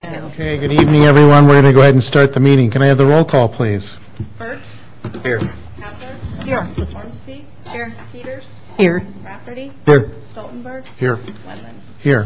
Okay, good evening, everyone. We're going to go ahead and start the meeting. Can I have the roll call, please? Burt? Here. Kapler? Here. Ormsby? Here. Peters? Here. Rafferty? Here. Stoltenberg? Here. Wendland? Here.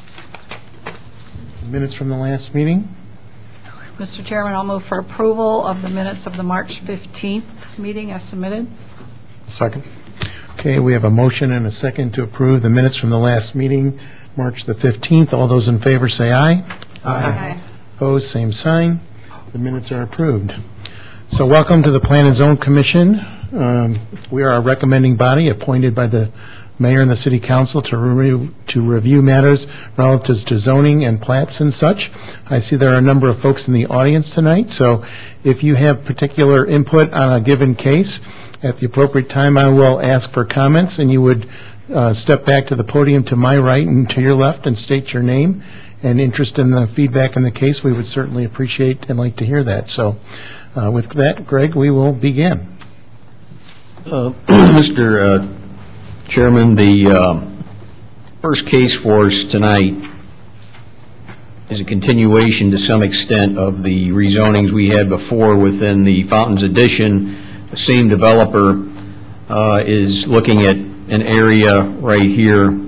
Minutes from the last meeting? Mr. Chairman, I'll move for approval of the minutes of the March 15th meeting as submitted. Second. Okay, we have a motion and a second to approve the minutes from the last meeting, March the 15th. All those in favor say aye. Aye. Opposed, same sign. The minutes are approved. So welcome to the Plan and Zone Commission. We are a recommending body appointed by the mayor and the city council to review matters relative to zoning and plats and such. I see there are a number of folks in the audience tonight, so if you have particular input on a given case, at the appropriate time I will ask for comments, and you would step back to the podium to my right and to your left and state your name and interest in the feedback in the case. We would certainly appreciate and like to hear that. So with that, Greg, we will begin. Mr. Chairman, the first case for us tonight is a continuation to some extent of the rezonings we had before within the Fountains Addition. The same developer is looking at an area right here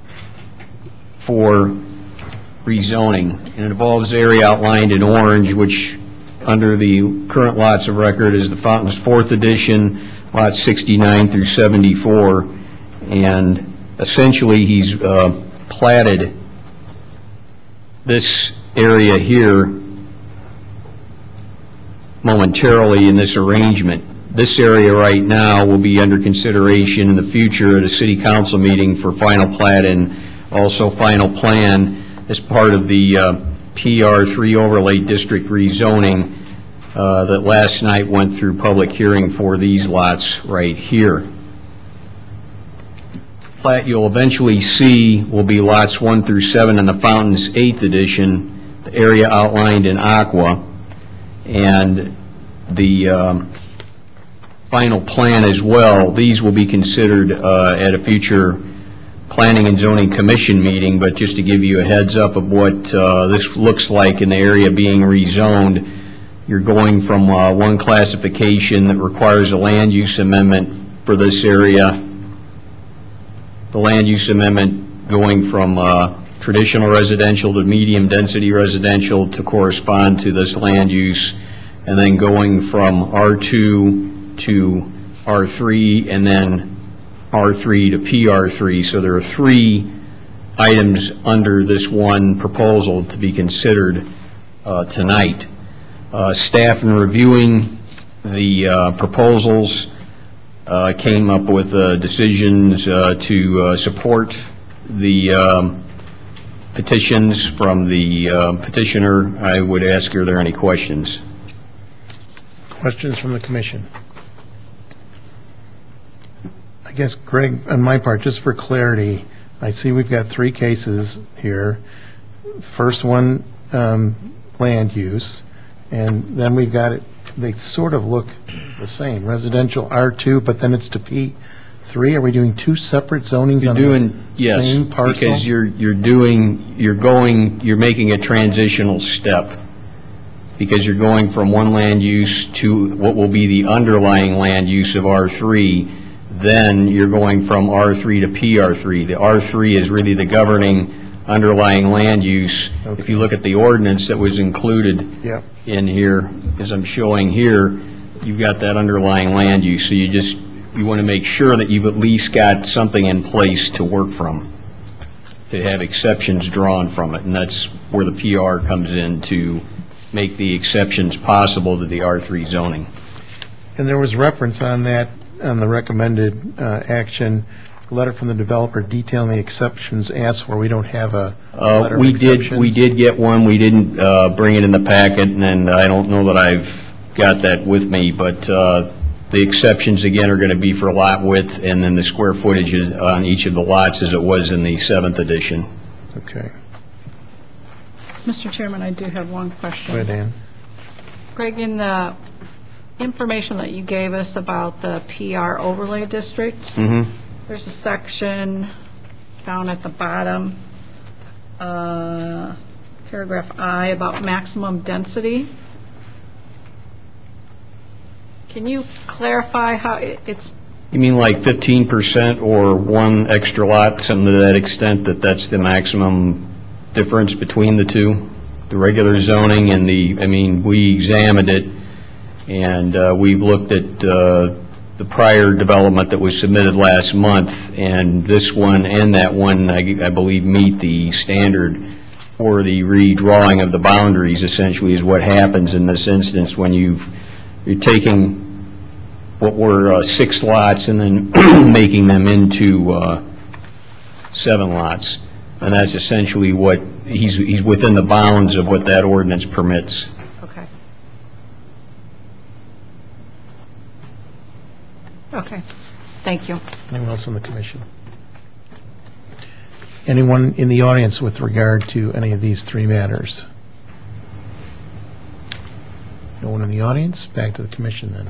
for rezoning. And it involves the area outlined in orange, which under the current lots of record is the Fountains 4th Edition, lots 69 through 74. And essentially he's platted this area here momentarily in this arrangement. This area right now will be under consideration in the future at a city council meeting for final plat and also final plan as part of the PR3 overlay district rezoning that last night went through public hearing for these lots right here. Plat you'll eventually see will be lots 1 through 7 in the Fountains 8th Edition, the area outlined in aqua, and the final plan as well. These will be considered at a future Planning and Zoning Commission meeting, but just to give you a heads up of what this looks like in the area being rezoned, you're going from one classification that requires a land use amendment for this area. The land use amendment going from traditional residential to medium density residential to correspond to this land use, and then going from R2 to R3 and then R3 to PR3. So there are 3 items under this one proposal to be considered tonight. Staff in reviewing the proposals came up with decisions to support the petitions from the petitioner. I would ask, are there any questions? Questions from the commission? I guess, Greg, on my part, just for clarity, I see we've got 3 cases here. First one, land use, and then we've got it, they sort of look the same. Residential R2, but then it's to P3. Are we doing 2 separate zonings on the same parcel? Because you're making a transitional step, because you're going from one land use to what will be the underlying land use of R3. Then you're going from R3 to PR3. The R3 is really the governing underlying land use. Okay. If you look at the ordinance that was included in here, as I'm showing here, you've got that underlying land use. So you want to make sure that you've at least got something in place to work from, to have exceptions drawn from it. And that's where the PR comes in, to make the exceptions possible to the R3 zoning. And there was reference on that, on the recommended action, letter from the developer detailing the exceptions asked for. We don't have a letter of exceptions. We did get one. We didn't bring it in the packet, and I don't know that I've got that with me, but the exceptions again are going to be for lot width and then the square footage on each of the lots as it was in the 7th edition. Okay. Mr. Chairman, I do have one question. Go ahead, Ann. Greg, in the information that you gave us about the PR overlay district, there's a section down at the bottom paragraph I, about maximum density. Can you clarify how it's, You mean like 15% or one extra lot, something to that extent, that's the maximum difference between the two? The regular zoning and we examined it, and we've looked at the prior development that was submitted last month, and this one and that one, I believe, meet the standard for the redrawing of the boundaries, essentially, is what happens in this instance when you're taking what were 6 lots and then making them into 7 lots. And that's essentially what, he's within the bounds of what that ordinance permits. okay. Okay, thank you. Anyone else on the commission? Anyone in the audience with regard to any of these 3 matters? No one in the audience? Back to the commission then.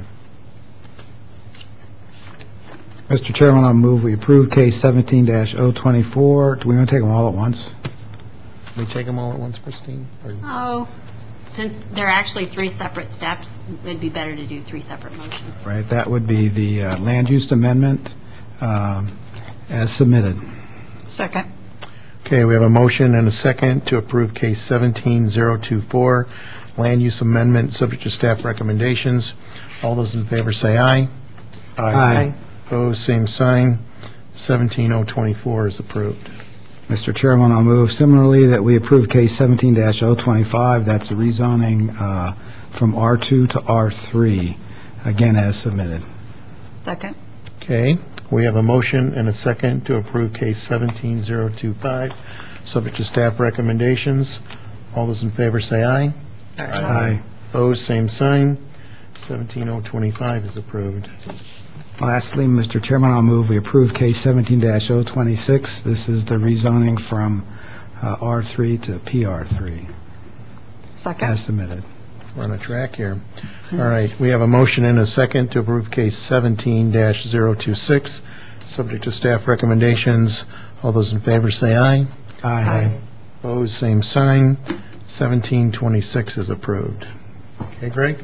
Mr. Chairman, I'll move we approve case 17-024. Do we want to take them all at once? Can we take them all at once, Christine? Or- Oh, since they're actually 3 separate steps, it'd be better to do 3 separate motions. Right, that would be the land use amendment as submitted. Second. Okay, we have a motion and a second to approve case 17-024, land use amendment, subject to staff recommendations. All those in favor say aye. Aye. Opposed, same sign. 17-024 is approved. Mr. Chairman, I'll move similarly that we approve case 17-025. That's a rezoning from R2 to R3, again as submitted. Second. Okay, we have a motion and a second to approve case 17-025, subject to staff recommendations. All those in favor say aye. Aye. Opposed, same sign. 17-025 is approved. Lastly, Mr. Chairman, I'll move we approve case 17-026. This is the rezoning from R3 to PR3 Second. as submitted. We're on a track here. All right, we have a motion and a second to approve case 17-026, subject to staff recommendations. All those in favor say aye. Aye. Opposed, same sign. 17-26 is approved. Okay, Greg?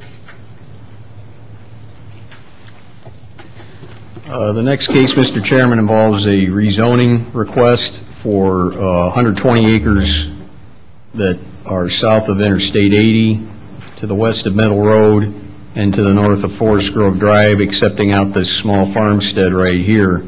The next case, Mr. Chairman, involves a rezoning request for 120 acres that are south of Interstate 80, to the west of Middle Road, and to the north of Forest Grove Drive, accepting out this small farmstead right here.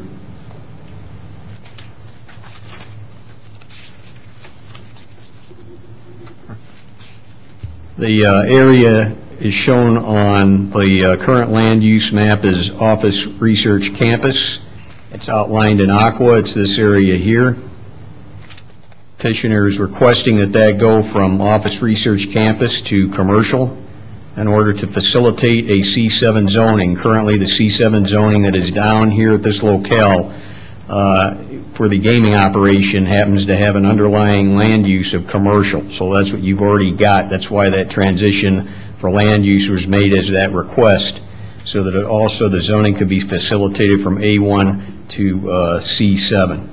The area is shown on the current land use map as Office Research Campus. It's outlined in aqua. It's this area here. Petitioner is requesting that go from Office Research Campus to commercial in order to facilitate a C7 zoning. Currently, the C7 zoning that is down here at this locale for the gaming operation happens to have an underlying land use of commercial. So that's what you've already got. That's why that transition for land use was made as that request, so that it also the zoning could be facilitated from A1 to C7.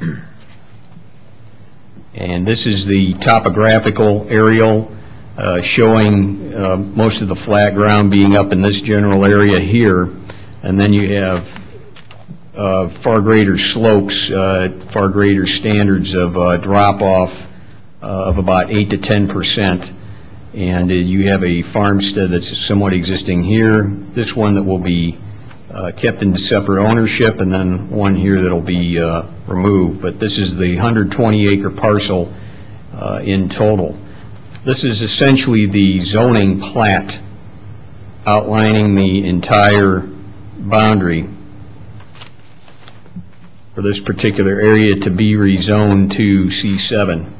And this is the topographical aerial showing most of the flat ground being up in this general area here, and then you have far greater slopes, far greater standards of drop-off of about 8 to 10%. And you have a farmstead that's somewhat existing here, this one that will be kept in separate ownership, and then one here that'll be removed. But this is the 120-acre parcel in total. This is essentially the zoning plat outlining the entire boundary for this particular area to be rezoned to C7.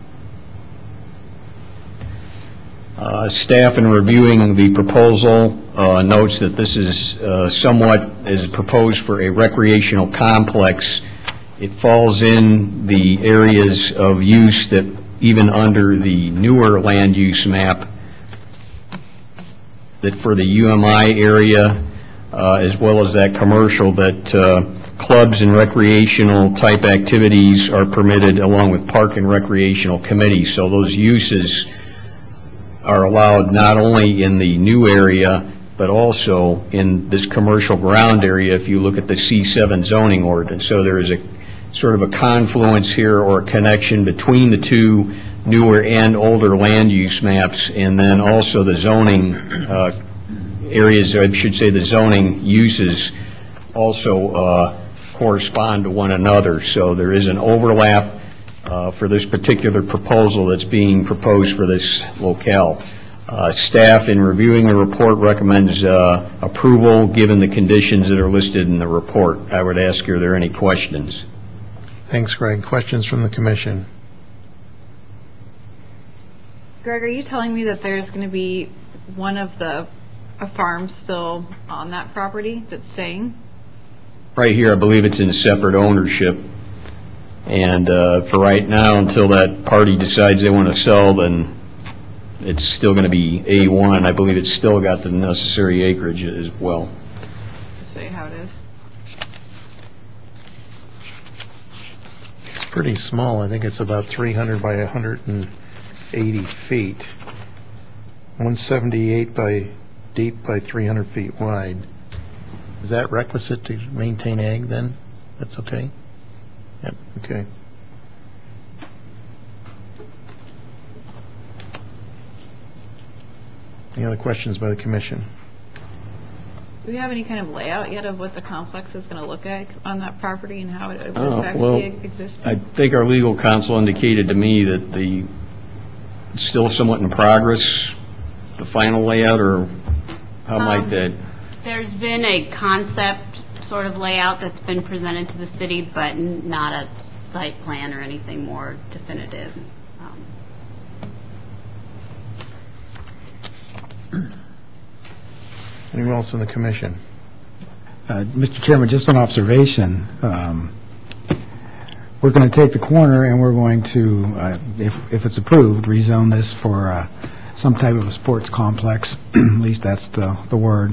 Staff, in reviewing the proposal, notes that this is somewhat as proposed for a recreational complex. It falls in the areas of use that even under the newer land use map, that for the UMI area as well as that commercial, that clubs and recreational type activities are permitted along with park and recreational committees. So those uses are allowed not only in the new area, but also in this commercial ground area if you look at the C7 zoning ordinance. So there is a sort of a confluence here or a connection between the two newer and older land use maps, and then also the zoning areas, or I should say the zoning uses also correspond to one another. So there is an overlap for this particular proposal that's being proposed for this locale. Staff, in reviewing the report, recommends approval given the conditions that are listed in the report. I would ask, are there any questions? Thanks, Greg. Questions from the commission? Greg, are you telling me that there's going to be one of the farms still on that property that's staying? Right here, I believe it's in separate ownership. And for right now, until that party decides they want to sell, then it's still going to be A1. I believe it's still got the necessary acreage as well. Say how it is. It's pretty small. I think it's about 300 by 180 feet. 178 by deep by 300 feet wide. Is that requisite to maintain ag then? That's okay? Yep, okay. Any other questions by the commission? Do we have any kind of layout yet of what the complex is going to look like on that property and how it would Oh, affect well, the existing? I think our legal counsel indicated to me that it's still somewhat in progress, the final layout, or how might that? There's been a concept sort of layout that's been presented to the city, but not a site plan or anything more definitive. Anyone else in the commission? Mr. Chairman, just an observation. We're going to take the corner and we're going to, if it's approved, rezone this for some type of a sports complex. At least that's the word.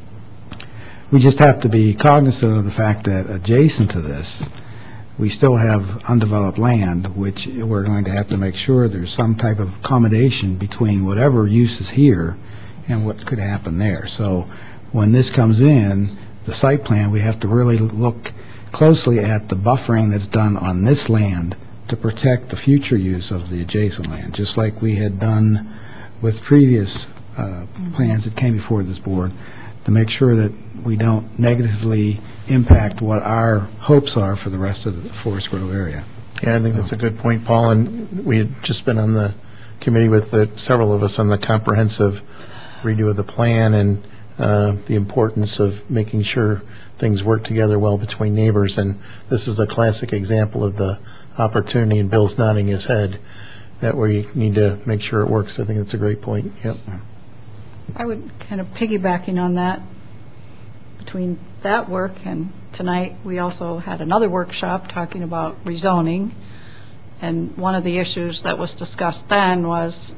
We just have to be cognizant of the fact that adjacent to this, we still have undeveloped land, which we're going to have to make sure there's some type of accommodation between whatever use is here and what could happen there. So when this comes in, the site plan, we have to really look closely at the buffering that's done on this land to protect the future use of the adjacent land, just like we had done with previous plans that came before this board, to make sure that we don't negatively impact what our hopes are for the rest of the Forest Grove area. Yeah, I think that's a good point, Paul. And we had just been on the committee with several of us on the comprehensive redo of the plan and the importance of making sure things work together well between neighbors. And this is a classic example of the opportunity, and Bill's nodding his head, that we need to make sure it works. I think that's a great point. Yep. I would kind of piggybacking on that, between that work and tonight, we also had another workshop talking about rezoning. And one of the issues that was discussed then was,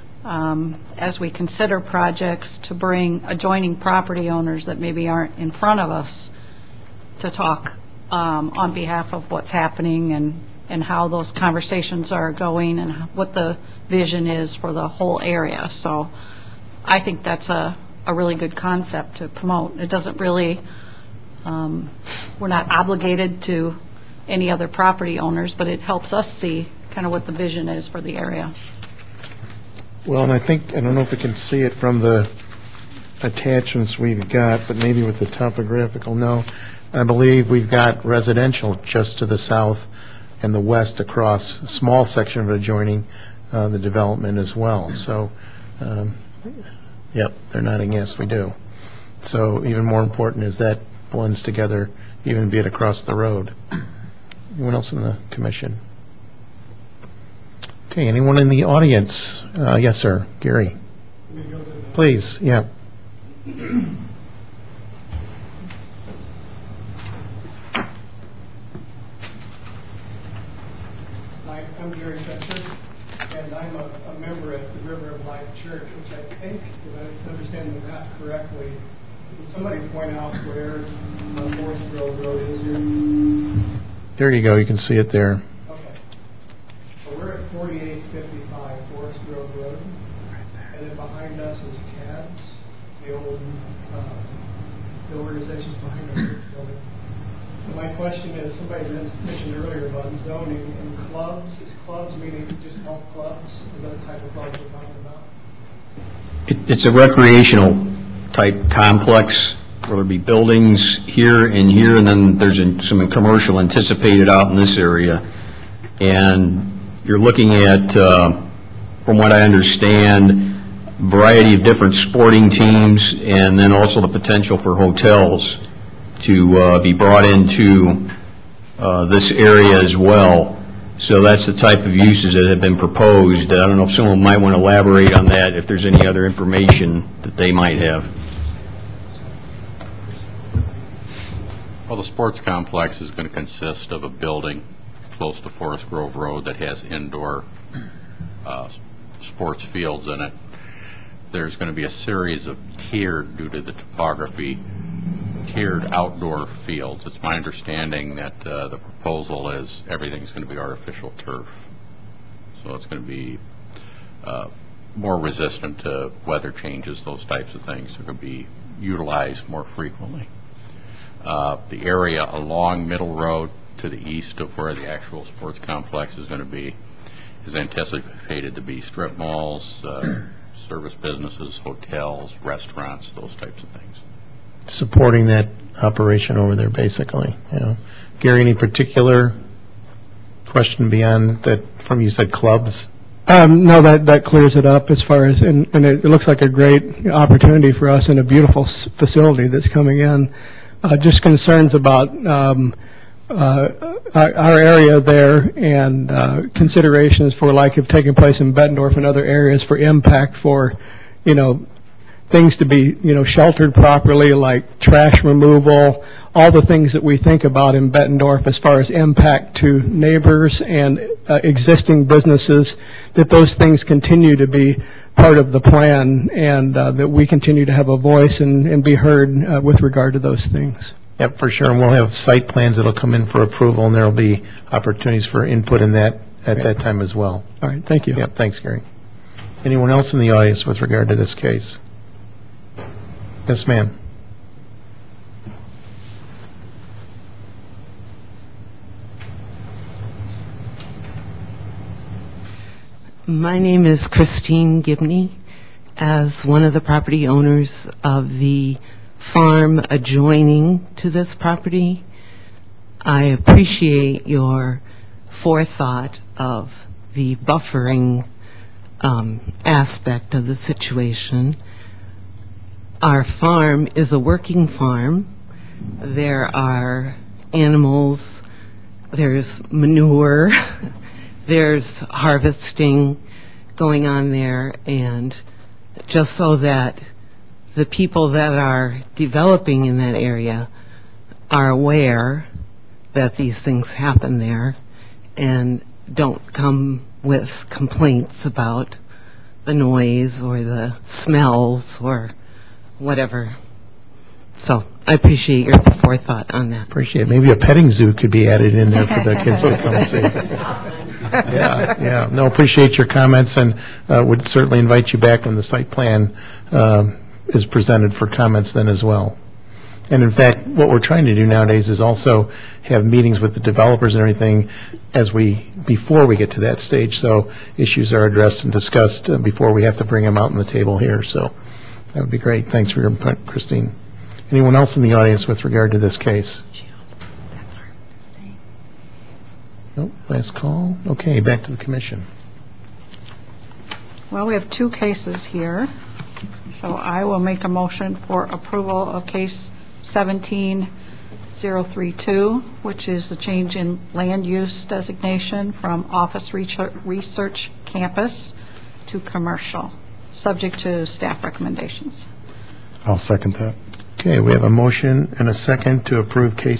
as we consider projects, to bring adjoining property owners that maybe aren't in front of us to talk on behalf of what's happening and how those conversations are going and what the vision is for the whole area. So I think that's a really good concept to promote. It doesn't really, we're not obligated to any other property owners, but it helps us see kind of what the vision is for the area. Well, and I don't know if we can see it from the attachments we've got, but maybe with the topographical, no. I believe we've got residential just to the south and the west across a small section of it adjoining the development as well. So, yep, they're nodding yes, we do. So even more important is that blends together, even be it across the road. Anyone else in the commission? Okay, anyone in the audience? Yes, sir. Gary. Please, yeah. I'm Gary Fetcher, and I'm a member at the River of Life Church, which I think, if I understand the map correctly, Can somebody point out where Forest Grove Road is here? There you go, you can see it there. Okay. So we're at 4855 Forest Grove Road. And then behind us is CADS, the old, the organization behind our building. So my question is, somebody mentioned earlier about zoning and clubs. Is clubs meaning just health clubs? Is that the type of clubs we're talking about? It's a recreational type complex where there'll be buildings here, and then there's some commercial anticipated out in this area. And you're looking at, from what I understand, a variety of different sporting teams, and then also the potential for hotels to be brought into this area as well. So that's the type of uses that have been proposed. I don't know if someone might want to elaborate on that, if there's any other information that they might have. Well, the sports complex is going to consist of a building close to Forest Grove Road that has indoor sports fields in it. There's going to be a series of tiered, due to the topography, tiered outdoor fields. It's my understanding that the proposal is everything's going to be artificial turf. So it's going to be more resistant to weather changes, those types of things. They're going to be utilized more frequently. The area along Middle Road to the east of where the actual sports complex is going to be is anticipated to be strip malls, service businesses, hotels, restaurants, those types of things. Supporting that operation over there, basically. Gary, any particular question beyond that from you said clubs? No, that clears it up as far as, and it looks like a great opportunity for us and a beautiful facility that's coming in. Just concerns about our area there and considerations for like if taking place in Bettendorf and other areas for impact for, things to be, sheltered properly, like trash removal, all the things that we think about in Bettendorf as far as impact to neighbors and existing businesses, that those things continue to be part of the plan and that we continue to have a voice and be heard with regard to those things. Yep, for sure. And we'll have site plans that'll come in for approval, and there'll be opportunities for input in that at that time as well. All right, thank you. Yep, thanks, Gary. Anyone else in the audience with regard to this case? Yes, ma'am. My name is Christine Gibney. As one of the property owners of the farm adjoining to this property, I appreciate your forethought of the buffering aspect of the situation. Our farm is a working farm. There are animals, there's manure, there's harvesting going on there, and just so that the people that are developing in that area are aware that these things happen there and don't come with complaints about the noise or the smells or whatever. So I appreciate your forethought on that. Appreciate it. Maybe a petting zoo could be added in there for the kids to come see. Yeah. No, appreciate your comments, and would certainly invite you back when the site plan is presented for comments then as well. And in fact, what we're trying to do nowadays is also have meetings with the developers and everything before we get to that stage, so issues are addressed and discussed before we have to bring them out on the table here. So that would be great. Thanks for your input, Christine. Anyone else in the audience with regard to this case? Nope, last call. Okay, back to the commission. Well, we have two cases here, so I will make a motion for approval of case 17032, which is the change in land use designation from office research campus to commercial, subject to staff recommendations. I'll second that. Okay, we have a motion and a second to approve case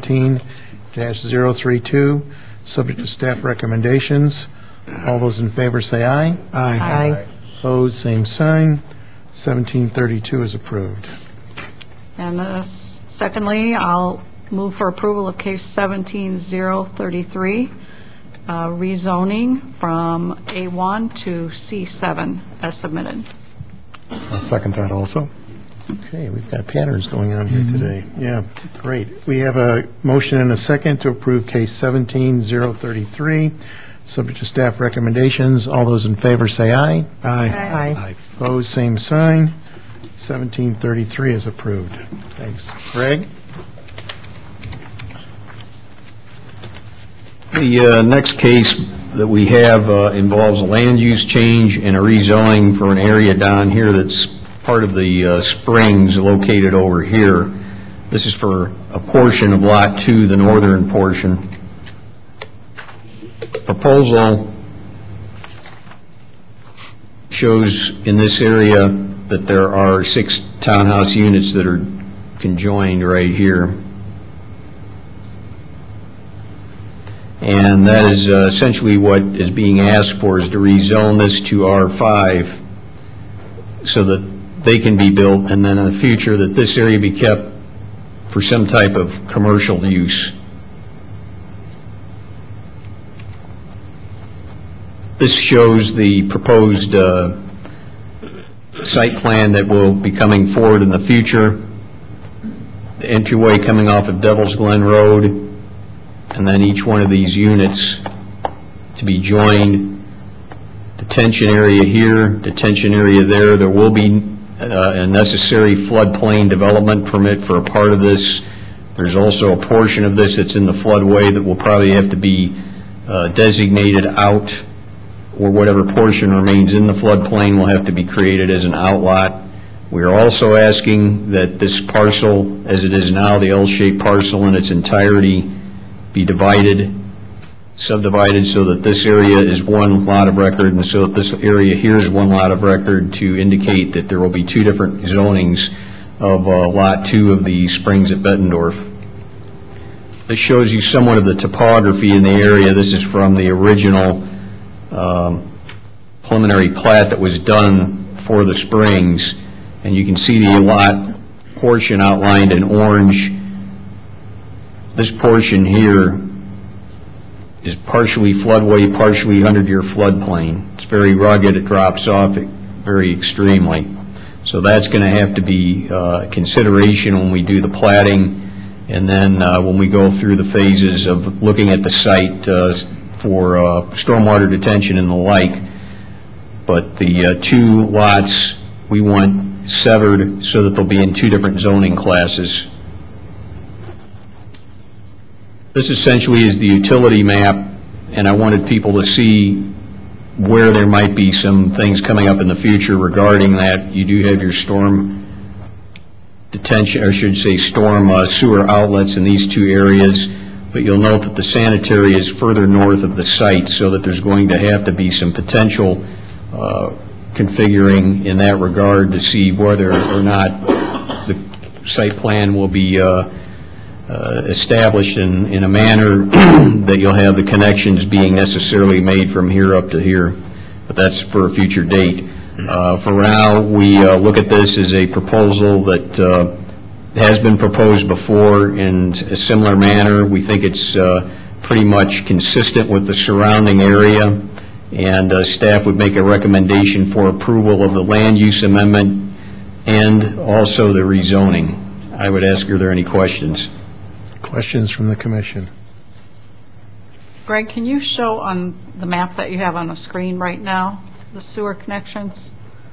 17-032, subject to staff recommendations. All those in favor say aye. Aye. Opposed, same sign. 1732 is approved. And secondly, I'll move for approval of case 17-033, rezoning from A1 to C7 as submitted. I'll second that also. Okay, we've got patterns going on here today. Yeah, great. We have a motion and a second to approve case 17-033, subject to staff recommendations. All those in favor say aye. Aye. Opposed, same sign. 1733 is approved. Thanks. Greg? The next case that we have involves a land use change and a rezoning for an area down here that's part of the springs located over here. This is for a portion of Lot 2, the northern portion. Proposal shows in this area that there are 6 townhouse units that are conjoined right here. And that is essentially what is being asked for, is to rezone this to R5 so that they can be built, and then in the future that this area be kept for some type of commercial use. This shows the proposed site plan that will be coming forward in the future. The entryway coming off of Devil's Glen Road, and then each one of these units to be joined. Detention area here, detention area there. There will be a necessary floodplain development permit for a part of this. There's also a portion of this that's in the floodway that will probably have to be designated out, or whatever portion remains in the floodplain will have to be created as an outlot. We are also asking that this parcel, as it is now, the L-shaped parcel in its entirety, be subdivided so that this area is one lot of record, and so that this area here is one lot of record, to indicate that there will be 2 different zonings of Lot 2 of the Springs at Bettendorf. This shows you somewhat of the topography in the area. This is from the original preliminary plat that was done for the Springs, and you can see the lot portion outlined in orange. This portion here is partially floodway, partially 100-year floodplain. It's very rugged. It drops off very extremely. So that's going to have to be consideration when we do the platting, and then when we go through the phases of looking at the site for stormwater detention and the like. But the 2 lots we want severed so that they'll be in 2 different zoning classes. This essentially is the utility map, and I wanted people to see where there might be some things coming up in the future regarding that. You do have your storm detention, or I should say storm sewer outlets in these 2 areas, but you'll note that the sanitary is further north of the site, so that there's going to have to be some potential configuring in that regard to see whether or not the site plan will be established in a manner that you'll have the connections being necessarily made from here up to here. But that's for a future date. For now, we look at this as a proposal that has been proposed before in a similar manner. We think it's pretty much consistent with the surrounding area, and staff would make a recommendation for approval of the land use amendment and also the rezoning. I would ask, are there any questions? Questions from the commission? Greg, can you show on the map that you have on the screen right now the sewer connections?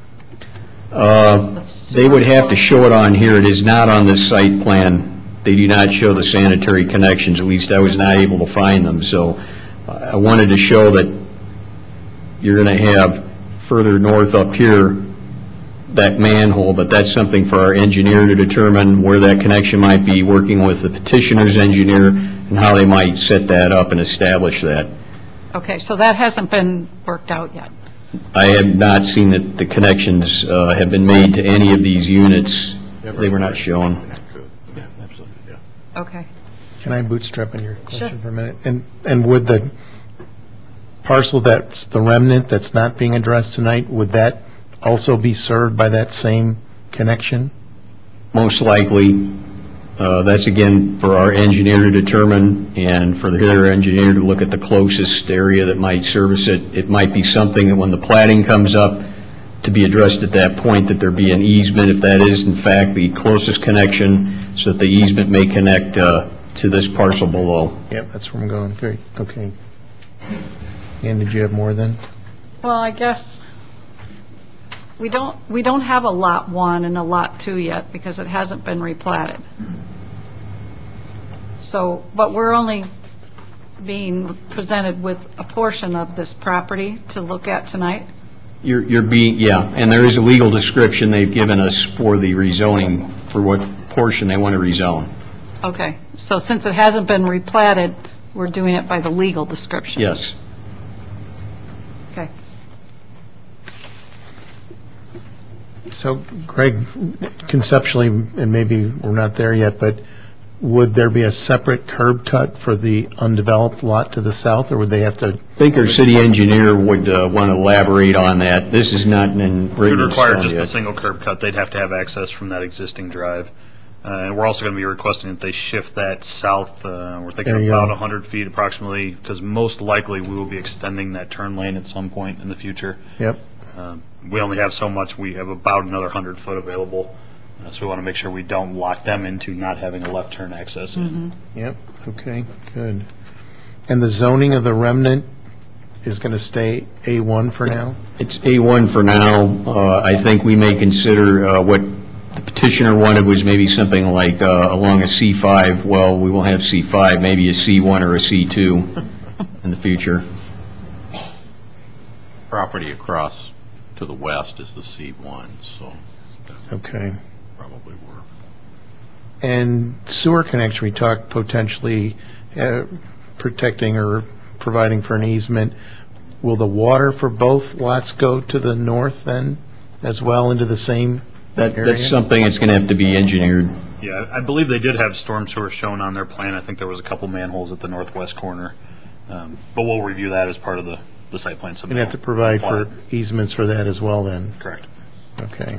They would have to show it on here. It is not on this site plan. They do not show the sanitary connections. At least I was not able to find them. So I wanted to show that you're going to have further north up here that manhole, but that's something for our engineer to determine where that connection might be, working with the petitioner's engineer and how they might set that up and establish that. Okay, so that hasn't been worked out yet. I have not seen that the connections have been made to any of these units. They were not shown. Yeah, absolutely. Yeah. Okay. Can I bootstrap in your question Sure. for a minute? And would the parcel that's the remnant that's not being addressed tonight, would that also be served by that same connection? most likely, that's again for our engineer to determine and for their engineer to look at the closest area that might service it. It might be something that when the plating comes up to be addressed at that point, that there be an easement if that is in fact the closest connection, so that the easement may connect to this parcel below. Yep, that's where I'm going. Great, okay. Ann, did you have more then? Well, I guess we don't have a Lot 1 and a Lot 2 yet because it hasn't been replatted. So, but we're only being presented with a portion of this property to look at tonight. You're being, yeah, and there is a legal description they've given us for the rezoning, for what portion they want to rezone. Okay, so since it hasn't been replatted, we're doing it by the legal description. Yes. Okay. So, Greg, conceptually, and maybe we're not there yet, but would there be a separate curb cut for the undeveloped lot to the south, or would they have to? I think our city engineer would want to elaborate on that. This is not in It would require just yet. a single curb cut. They'd have to have access from that existing drive. And we're also going to be requesting that they shift that south. We're thinking about 100 feet approximately, because most likely we will be extending that turn lane at some point in the future. Yep. We only have so much. We have about another 100 foot available. So we want to make sure we don't lock them into not having a left turn access. Yep, okay, good. And the zoning of the remnant is going to stay A1 for now? It's A1 for now. I think we may consider what the petitioner wanted was maybe something like along a C5. Well, we won't have C5, maybe a C1 or a C2 in the future. Property across to the west is the C1, so Okay. probably work. And sewer connection, we talked potentially protecting or providing for an easement. Will the water for both lots go to the north then as well into the same area? That's something that's going to have to be engineered. Yeah, I believe they did have storm sewer shown on their plan. I think there was a couple manholes at the northwest corner. But we'll review that as part of the site plan submittal. You'd have to provide for easements for that as well then? Correct. Okay.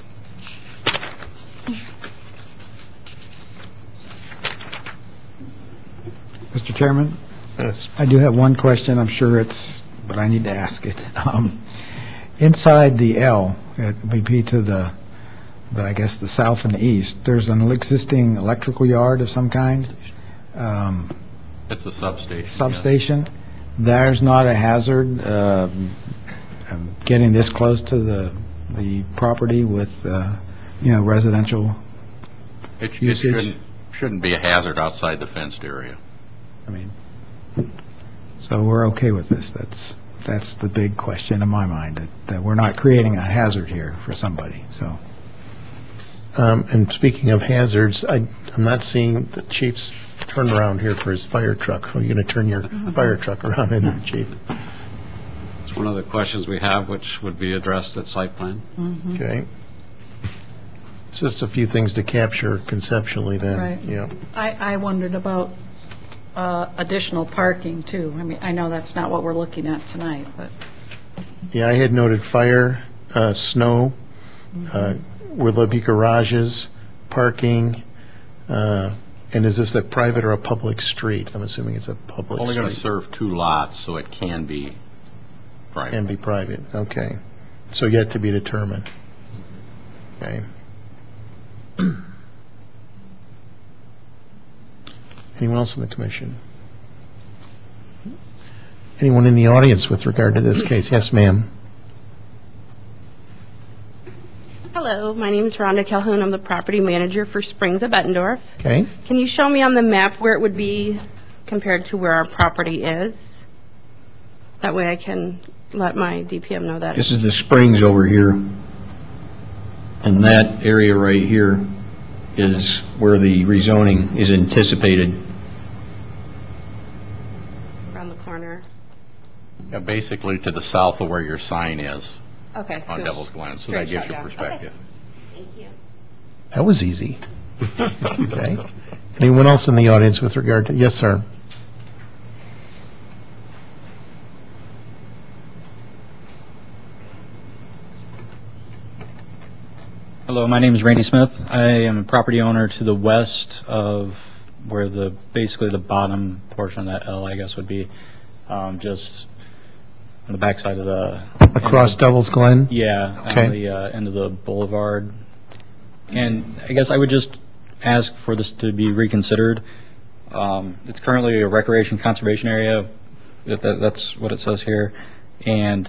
Mr. Chairman? Yes. I do have one question. I'm sure but I need to ask it. Inside the L, it would be to the, I guess, the south and east, there's an existing electrical yard of some kind? It's a substation. Substation? There's not a hazard getting this close to the property with, residential It usage? shouldn't be a hazard outside the fenced area. I mean, so we're okay with this. That's the big question in my mind, that we're not creating a hazard here for somebody, so. And speaking of hazards, I'm not seeing the chief's turnaround here for his fire truck. Are you going to turn your fire truck around in there, chief? It's one of the questions we have, which would be addressed at site plan. Okay. It's just a few things to capture conceptually then. Right. Yeah. I wondered about additional parking too. I mean, I know that's not what we're looking at tonight, but. Yeah, I had noted fire, snow, where there'll be garages, parking, and is this a private or a public street? I'm assuming it's a public Only going to street. serve 2 lots, so it can be private. Can be private, okay. So yet to be determined. Okay. Anyone else in the commission? Anyone in the audience with regard to this case? Yes, ma'am. Hello, my name is Rhonda Calhoun. I'm the property manager for Springs of Bettendorf. Okay. Can you show me on the map where it would be compared to where our property is? That way I can let my DPM know that. This is the springs over here. And that area right here is where the rezoning is anticipated. Around the corner. Yeah, basically to the south of where your sign is Okay. on Devil's Glen, so that gives you perspective. Thank you. That was easy. Okay. Anyone else in the audience with regard to, yes, sir. Hello, my name is Randy Smith. I am a property owner to the west of where basically the bottom portion of that L, I guess, would be, just on the backside of the... Across Devil's Glen? Yeah, Okay. on the end of the boulevard. And I guess I would just ask for this to be reconsidered. It's currently a recreation conservation area. That's what it says here. And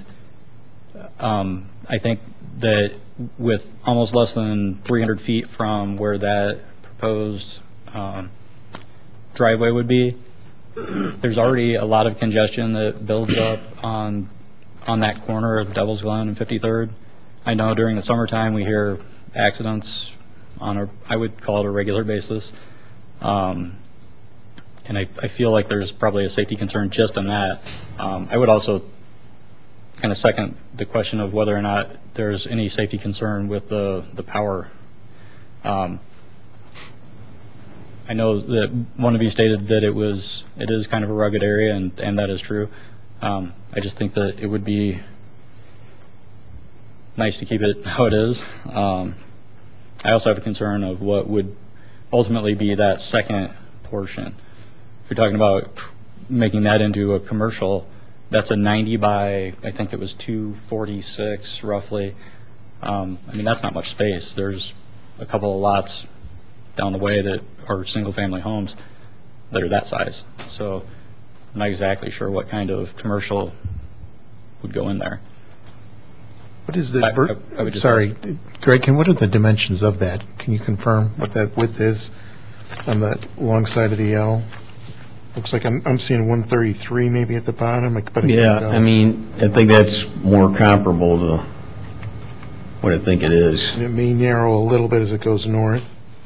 I think that with almost less than 300 feet from where that proposed driveway would be, there's already a lot of congestion that builds up on that corner of Devil's Glen and 53rd. I know during the summertime we hear accidents on I would call it a regular basis. And I feel like there's probably a safety concern just in that. I would also kind of second the question of whether or not there's any safety concern with the power. I know that one of you stated that it is kind of a rugged area, and that is true. I just think that it would be nice to keep it how it is. I also have a concern of what would ultimately be that second portion. If you're talking about making that into a commercial, that's a 90 by, I think it was 246 roughly. I mean, that's not much space. There's a couple of lots down the way that are single family homes that are that size. So I'm not exactly sure what kind of commercial would go in there. What is I would just sorry, ask. Greg, what are the dimensions of that? Can you confirm what that width is on the long side of the L? Looks like I'm seeing 133 maybe at the bottom. But Yeah, I mean, I think that's more comparable to what I think it is. And it may narrow a little bit as it goes north.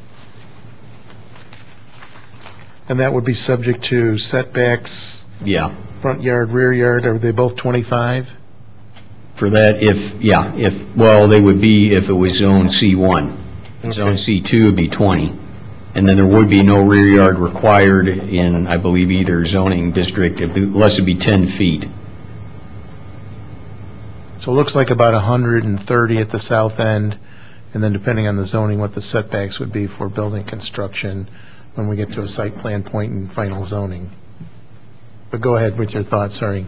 And that would be subject to setbacks? Yeah. Front yard, rear yard, are they both 25? For that, well, they would be if it was zone C1. Okay. Zone C2 would be 20. And then there would be no rear yard required in, I believe, either zoning district, unless it be 10 feet. So it looks like about 130 at the south end, and then depending on the zoning, what the setbacks would be for building construction when we get to a site plan point and final zoning. But go ahead with your thoughts, sorry.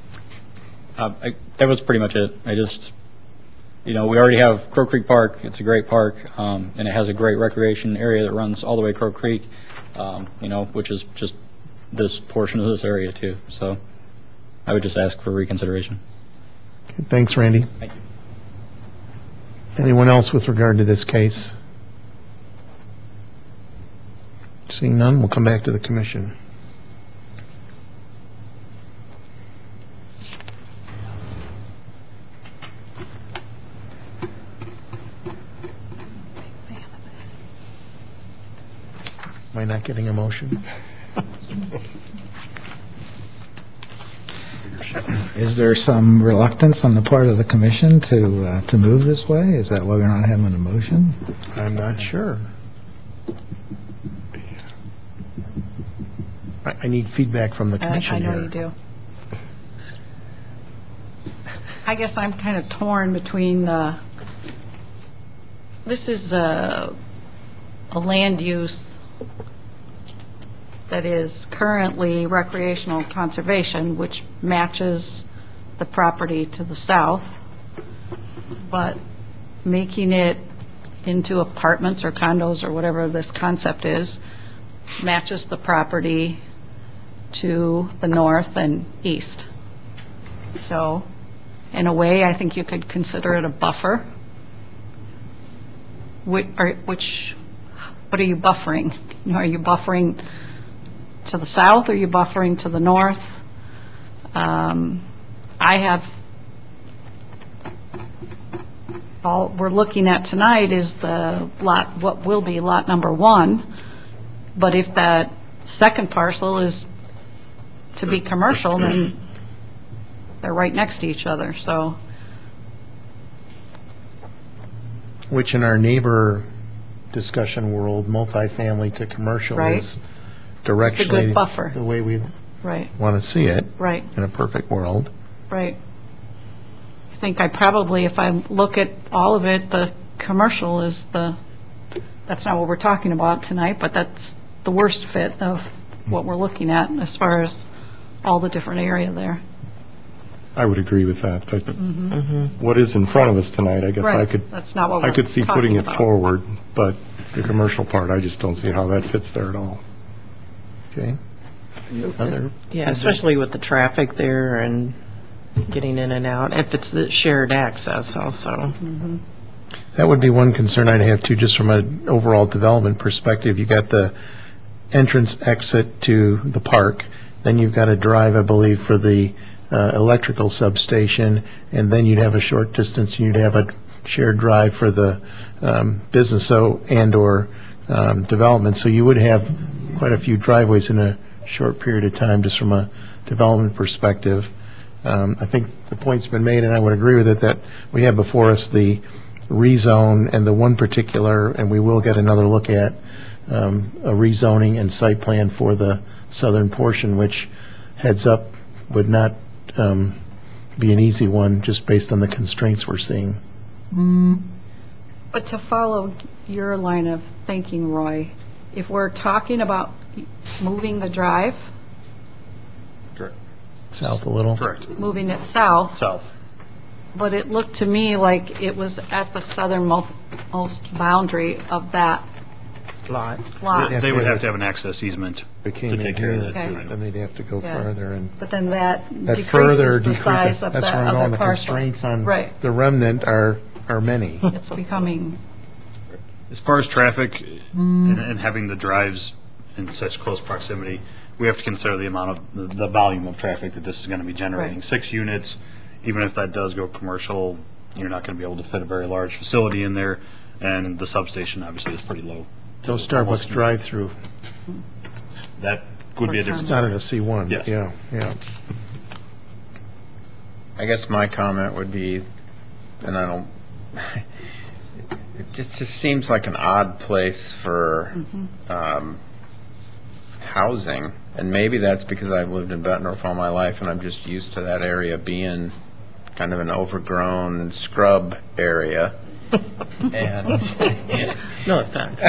That was pretty much it. I just, we already have Crow Creek Park. It's a great park, and it has a great recreation area that runs all the way Crow Creek, which is just this portion of this area too. So I would just ask for reconsideration. Okay, thanks, Randy. Thank you. Anyone else with regard to this case? Seeing none, we'll come back to the commission. Am I not getting a motion? Is there some reluctance on the part of the commission to move this way? Is that why we're not having a motion? I'm not sure. I need feedback from the commission I know here. you do. I guess I'm kind of torn between this is a land use that is currently recreational conservation, which matches the property to the south, but making it into apartments or condos or whatever this concept is matches the property to the north and east. So in a way, I think you could consider it a buffer. What are you buffering? Are you buffering to the south, or are you buffering to the north? All we're looking at tonight is the lot, what will be lot number 1. But if that second parcel is to be commercial, then they're right next to each other. So, which in our neighbor discussion world, multifamily to commercial right. is directionally It's a good buffer. The way we right. want to see it right. in a perfect world. Right. I think I probably, if I look at all of it, the commercial is that's not what we're talking about tonight, but that's the worst fit of what we're looking at as far as all the different area there. I would agree with that, but what is in front of us tonight, I guess Right. That's not what I we're could see putting talking it about. forward, but the commercial part, I just don't see how that fits there at all. Okay. Other? Yeah, especially with the traffic there and getting in and out, if it's the shared access also. That would be one concern I'd have too, just from an overall development perspective. You got the entrance exit to the park, then you've got a drive, I believe, for the electrical substation, and then you'd have a short distance, you'd have a shared drive for the business and/or development. So you would have quite a few driveways in a short period of time, just from a development perspective. I think the point's been made, and I would agree with it, that we have before us the rezone and the one particular, and we will get another look at a rezoning and site plan for the southern portion, which, heads up, would not be an easy one just based on the constraints we're seeing. But to follow your line of thinking, Roy, if we're talking about moving the drive, Correct. South a little? Correct. moving it south, South. but it looked to me like it was at the southernmost boundary of that Lot. They would have to have an access easement They to came in take care of here, that. Okay. then they'd have to go Yeah. farther, and But then that that further decreases the size of that's that where I'm going. other The parcel. constraints on Right. the remnant are many. It's becoming, As far as traffic and having the drives in such close proximity, we have to consider the amount of, the volume of traffic that this is going to be generating. Right. 6 units, even if that does go commercial, you're not going to be able to fit a very large facility in there, and the substation obviously is pretty low. No Starbucks drive-through. That would be a different. It's not at a C1. Yes. Yeah, yeah. I guess my comment would be, and I don't, it just seems like an odd place for housing, and maybe that's because I've lived in Bettendorf all my life and I'm just used to that area being kind of an overgrown scrub area. And No offense.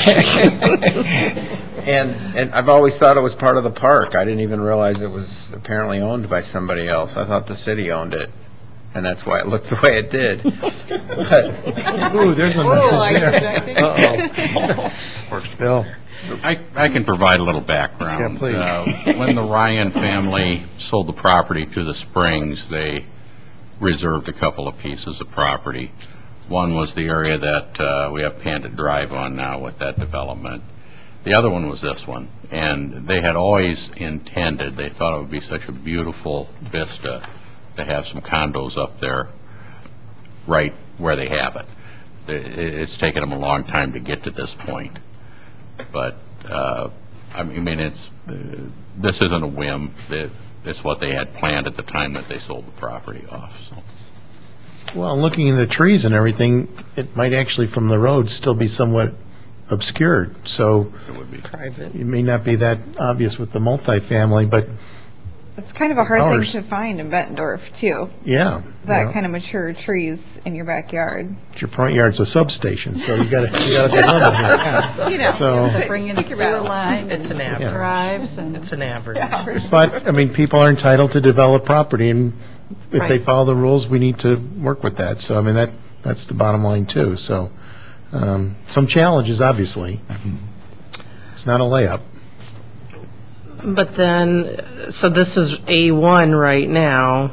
and I've always thought it was part of the park. I didn't even realize it was apparently owned by somebody else. I thought the city owned it, and that's why it looked the way it did. But, Ooh, there's a message there. Uh-oh. Bill. I can provide a little background. Yeah, please. When the Ryan family sold the property to the Springs, they reserved a couple of pieces of property. One was the area that we have Pandit Drive on now with that development. The other one was this one, and they had always intended, they thought it would be such a beautiful vista to have some condos up there right where they have it. It's taken them a long time to get to this point. But, I mean, this isn't a whim. It's what they had planned at the time that they sold the property off, so. Well, looking at the trees and everything, it might actually, from the road, still be somewhat obscured. So It would be. Private. it may not be that obvious with the multifamily, but It's kind of a hard thing Ours. to find in Bettendorf, too. yeah. That kind of mature trees in your backyard. Your front yard's a substation, so you got to be humble here. You know. So, bring in a sewer line. It's an and average. drives and. It's an average. but, I mean, people are entitled to develop property, and if they Right. follow the rules, we need to work with that. So, I mean, that's the bottom line, too. So, some challenges, obviously. It's not a layup. But then, so this is A1 right now,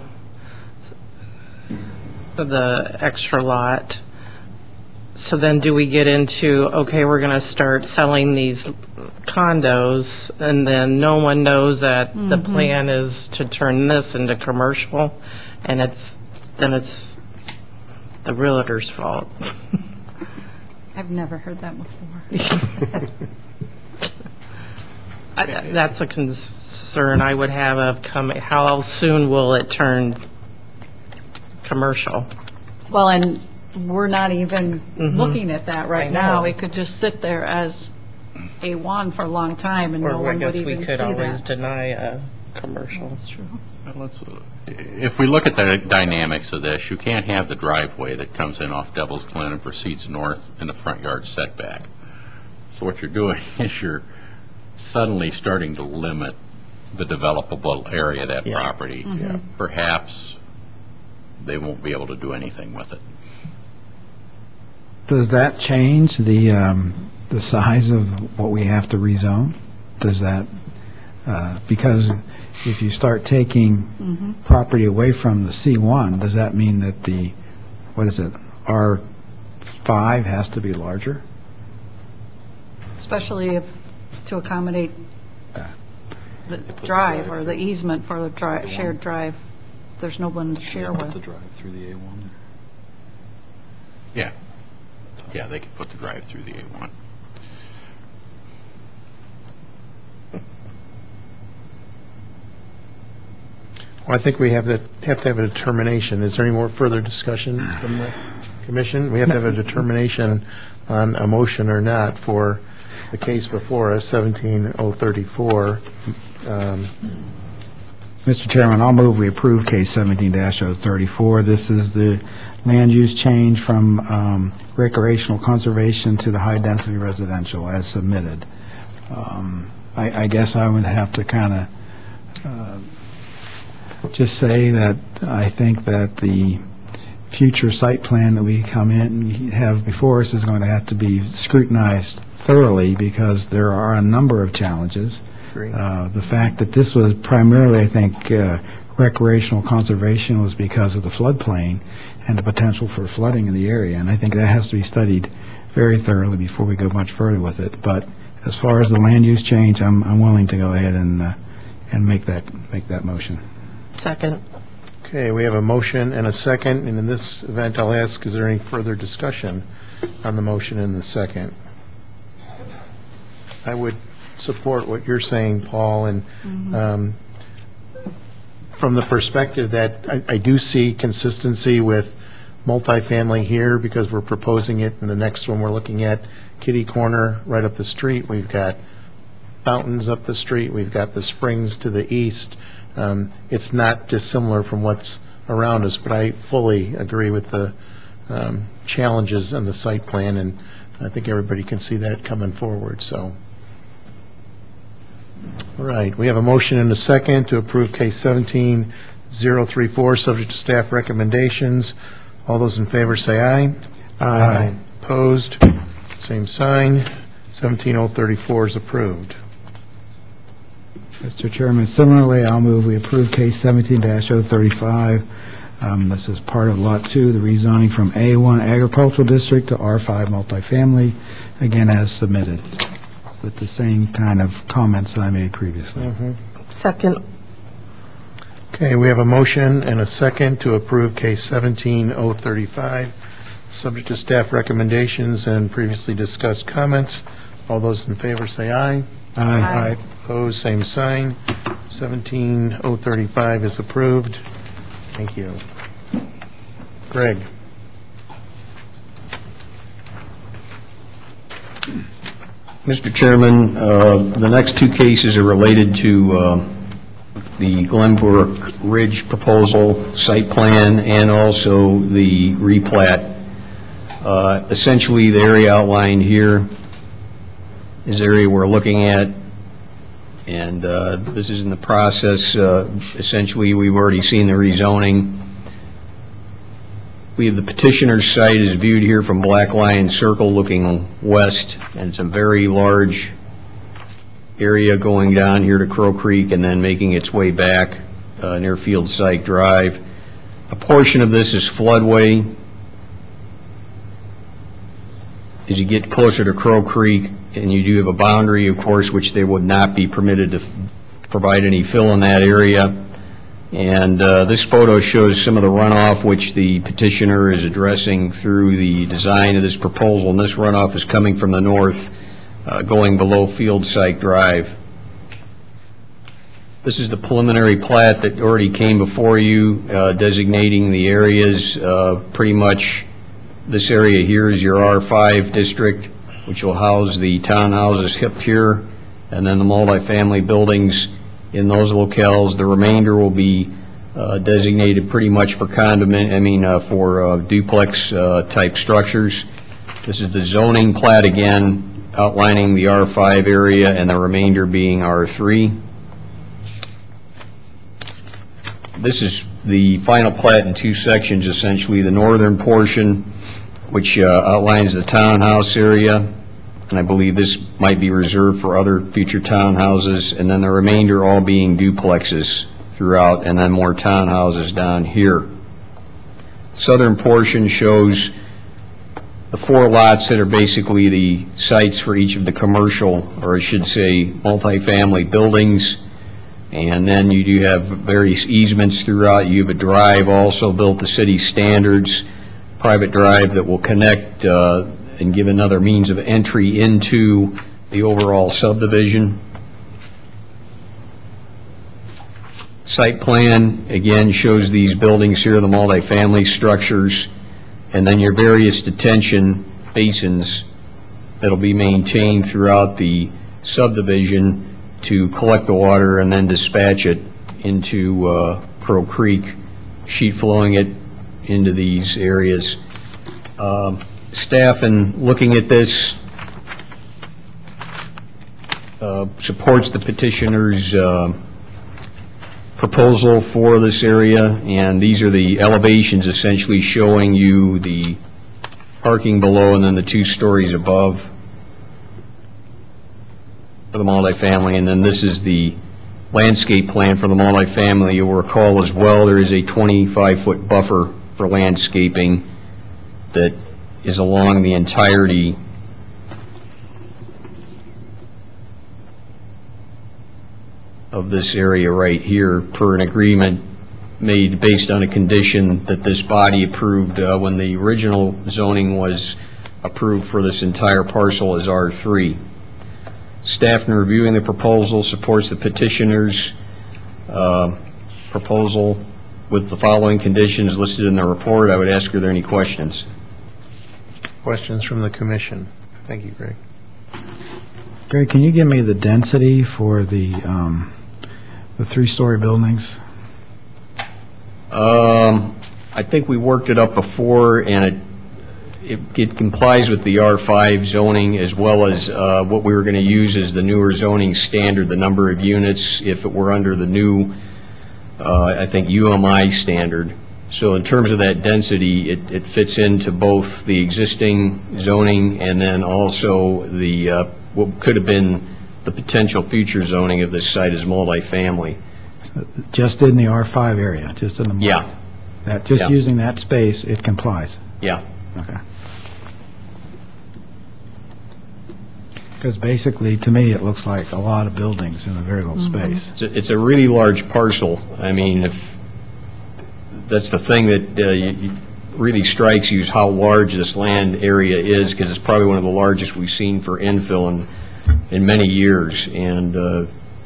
the extra lot. So then do we get into, okay, we're going to start selling these condos, and then no one knows that the plan is to turn this into commercial, and then it's the realtor's fault. I've never heard that before. That's a concern I would have of how soon will it turn commercial? Well, and we're not even looking at that I right know. now. It could just sit there as A1 for a long time and no Or I one would guess even we see could always that. deny a commercial. That's true. If we look at the dynamics of this, you can't have the driveway that comes in off Devil's Glen and proceeds north in the front yard setback. So what you're doing is you're suddenly starting to limit the developable area of that property. Perhaps they won't be able to do anything with it. Does that change the size of what we have to rezone? Does that, because if you start taking property away from the C1, does that mean that the, what is it, R5 has to be larger? Especially if, to accommodate the drive or the easement for the shared drive. There's no one to share with. The drive through the A1. Yeah. Yeah, they could put the drive through the A1. Well, I think we have to have a determination. Is there any more further discussion from the commission? We have to have a determination on a motion or not for the case before us, 17034. Mr. Chairman, I'll move we approve case 17-034. This is the land use change from recreational conservation to the high-density residential as submitted. I guess I would have to kind of just say that I think that the future site plan that we come in and have before us is going to have to be scrutinized thoroughly because there are a number of challenges. The fact that this was primarily, I think, recreational conservation was because of the floodplain and the potential for flooding in the area, and I think that has to be studied very thoroughly before we go much further with it. But as far as the land use change, I'm willing to go ahead and make that motion. Second. Okay, we have a motion and a second, and in this event, I'll ask, is there any further discussion on the motion and the second? I would support what you're saying, Paul, and from the perspective that I do see consistency with multifamily here because we're proposing it, and the next one we're looking at Kitty Corner right up the street. We've got fountains up the street. We've got the springs to the east. It's not dissimilar from what's around us, but I fully agree with the challenges on the site plan, and I think everybody can see that coming forward. So, all right, we have a motion and a second to approve case 17034, subject to staff recommendations. All those in favor say aye. Aye. Opposed? Same sign. 17034 is approved. Mr. Chairman, similarly, I'll move we approve case 17-035. This is part of Lot 2, the rezoning from A1 Agricultural District to R5 Multifamily, again as submitted, with the same kind of comments that I made previously. Second. Okay, we have a motion and a second to approve case 17035, subject to staff recommendations and previously discussed comments. All those in favor say aye. Aye. Opposed, same sign. 17035 is approved. Thank you. Greg. Mr. Chairman, the next two cases are related to the Glenbrook Ridge proposal site plan and also the replat. Essentially, the area outlined here is the area we're looking at, and this is in the process. Essentially, we've already seen the rezoning. We have the petitioner's site is viewed here from Black Lion Circle looking west, and some very large area going down here to Crow Creek and then making its way back near Field Site Drive. A portion of this is floodway. As you get closer to Crow Creek, and you do have a boundary, of course, which they would not be permitted to provide any fill in that area. And this photo shows some of the runoff which the petitioner is addressing through the design of this proposal, and this runoff is coming from the north, going below Field Site Drive. This is the preliminary plat that already came before you, designating the areas. Pretty much this area here is your R5 district, which will house the townhouses hipped here, and then the multifamily buildings in those locales. The remainder will be designated pretty much for for duplex type structures. This is the zoning plat again, outlining the R5 area and the remainder being R3. This is the final plat in two sections, essentially. The northern portion, which outlines the townhouse area, and I believe this might be reserved for other future townhouses, and then the remainder all being duplexes throughout, and then more townhouses down here. Southern portion shows the 4 lots that are basically the sites for each of the commercial, or I should say multifamily buildings. And then you do have various easements throughout. You have a drive also built to city standards, private drive that will connect and give another means of entry into the overall subdivision. Site plan, again, shows these buildings here, the multifamily structures, and then your various detention basins that'll be maintained throughout the subdivision to collect the water and then dispatch it into Crow Creek, sheet flowing it into these areas. Staff, in looking at this, supports the petitioner's proposal for this area, and these are the elevations essentially showing you the parking below and then the 2 stories above for the multifamily, and then this is the landscape plan for the multifamily. You'll recall as well there is a 25-foot buffer for landscaping that is along the entirety of this area right here, per an agreement made based on a condition that this body approved when the original zoning was approved for this entire parcel as R3. Staff, in reviewing the proposal, supports the petitioner's proposal with the following conditions listed in the report. I would ask, are there any questions? Questions from the commission? Thank you, Greg. Greg, can you give me the density for the 3-story buildings? I think we worked it up before, and it complies with the R5 zoning, as well as what we were going to use as the newer zoning standard, the number of units, if it were under the new, I think, UMI standard. So in terms of that density, it fits into both the existing zoning and then also the what could have been the potential future zoning of this site as multifamily. Just in the R5 area, just in the yeah. Just using that space, it complies. Yeah. Okay. Because basically, to me, it looks like a lot of buildings in a very little space. It's a really large parcel. I mean, if that's the thing that really strikes you is how large this land area is, because it's probably one of the largest we've seen for infill in many years. And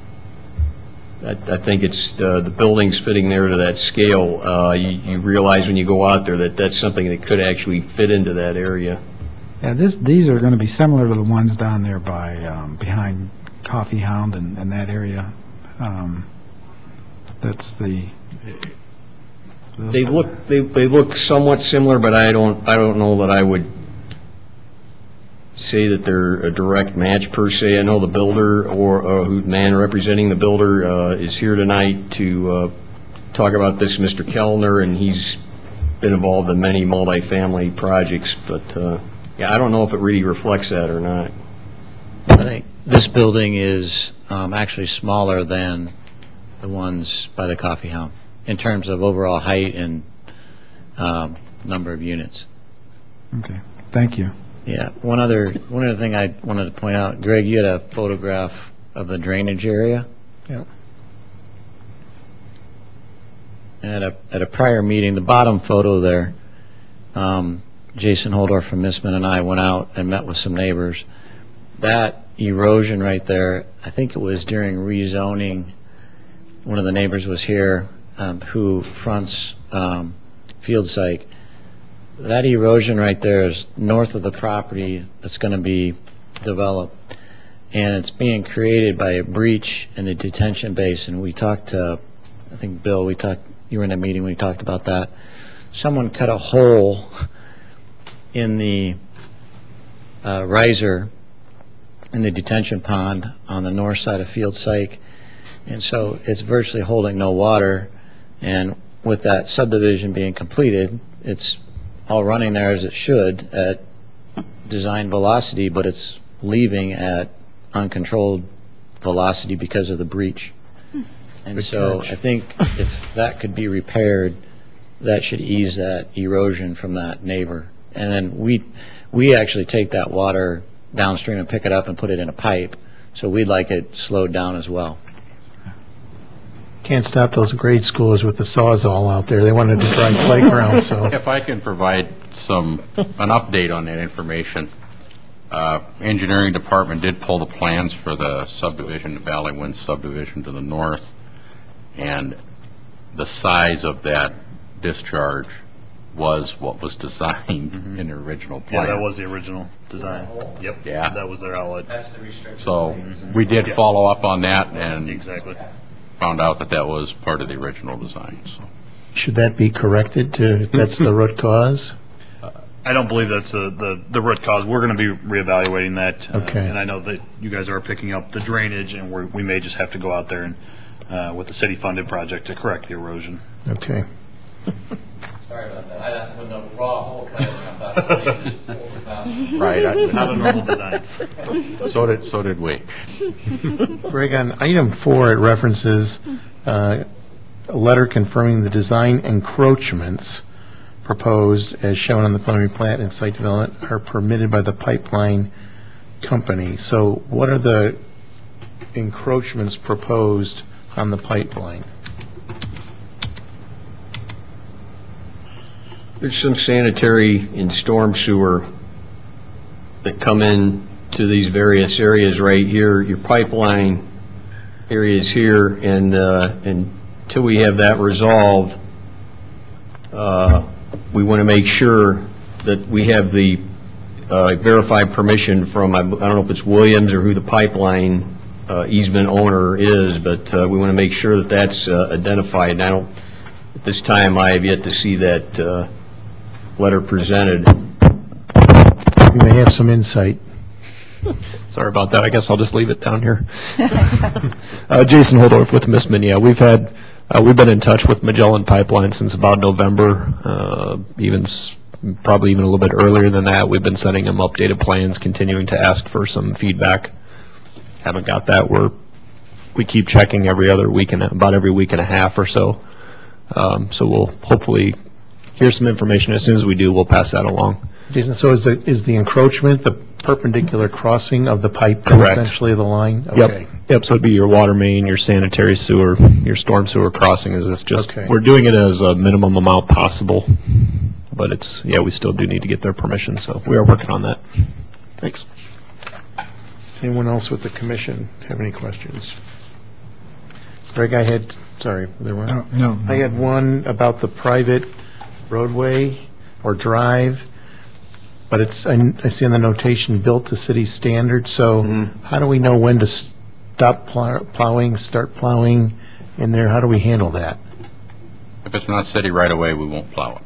I think it's the buildings fitting there to that scale. You realize when you go out there that that's something that could actually fit into that area. Yeah, these are going to be similar to the ones down there by behind Coffee Hound and that area. That's the. They look somewhat similar, but I don't know that I would say that they're a direct match per se. I know the builder or man representing the builder is here tonight to talk about this, Mr. Kellner, and he's been involved in many multifamily projects. But yeah, I don't know if it really reflects that or not. I think this building is actually smaller than the ones by the Coffee House in terms of overall height and number of units. Okay, thank you. Yeah, one other thing I wanted to point out, Greg, you had a photograph of the drainage area. Yeah. And at a prior meeting, the bottom photo there, Jason Holdorf from Missman and I went out and met with some neighbors. That erosion right there, I think it was during rezoning. One of the neighbors was here who fronts Field Site. That erosion right there is north of the property that's going to be developed, and it's being created by a breach in the detention basin. We talked to, I think, Bill, we talked you were in a meeting when we talked about that. Someone cut a hole in the riser in the detention pond on the north side of Field Syke, and so it's virtually holding no water. And with that subdivision being completed, it's all running there as it should at design velocity, but it's leaving at uncontrolled velocity because of the breach. And so I think if that could be repaired, that should ease that erosion from that neighbor. And then we actually take that water downstream and pick it up and put it in a pipe, so we'd like it slowed down as well. Can't stop those grade schoolers with the Sawzall out there. They wanted to try playground, so. If I can provide an update on that information. Engineering department did pull the plans for the subdivision, the Valley Wind subdivision to the north, and the size of that discharge was what was designed in the original plan. Yeah, that was the original design. Yep. Yeah. That was their outlet. That's the restriction. So we did follow up on that and exactly found out that was part of the original design. So should that be corrected if that's the root cause? I don't believe that's the root cause. We're going to be reevaluating that. Okay. And I know that you guys are picking up the drainage, and we may just have to go out there and with the city-funded project to correct the erosion. Okay. Sorry about that. When the raw hole plan comes out, it's just pulled it out. right, not a normal design. So did we. Greg, on item 4, it references a letter confirming the design encroachments proposed as shown on the preliminary plat and site development are permitted by the pipeline company. So what are the encroachments proposed on the pipeline? There's some sanitary and storm sewer that come in to these various areas right here. Your pipeline areas here, and until we have that resolved, we want to make sure that we have the verified permission from, I don't know if it's Williams or who the pipeline easement owner is, but we want to make sure that that's identified. And at this time, I have yet to see that letter presented. You may have some insight. Sorry about that. I guess I'll just leave it down here. Jason Holdorf with Missman. Yeah, we've been in touch with Magellan Pipeline since about November, probably even a little bit earlier than that. We've been sending them updated plans, continuing to ask for some feedback. Haven't got that. We keep checking about every week and a half or so. So we'll hopefully hear some information. As soon as we do, we'll pass that along. Jason, so is the encroachment the perpendicular crossing of the pipe, Correct. Essentially the line? Okay. Yep. So it'd be your water main, your sanitary sewer, your storm sewer crossing. Okay. We're doing it as a minimum amount possible, but we still do need to get their permission. So we are working on that. Thanks. Anyone else with the commission have any questions? Greg, sorry, there one? No. I had one about the private roadway or drive, but I see in the notation built to city standards. So how do we know when to stop plowing, start plowing in there? How do we handle that? If it's not city right away, we won't plow it.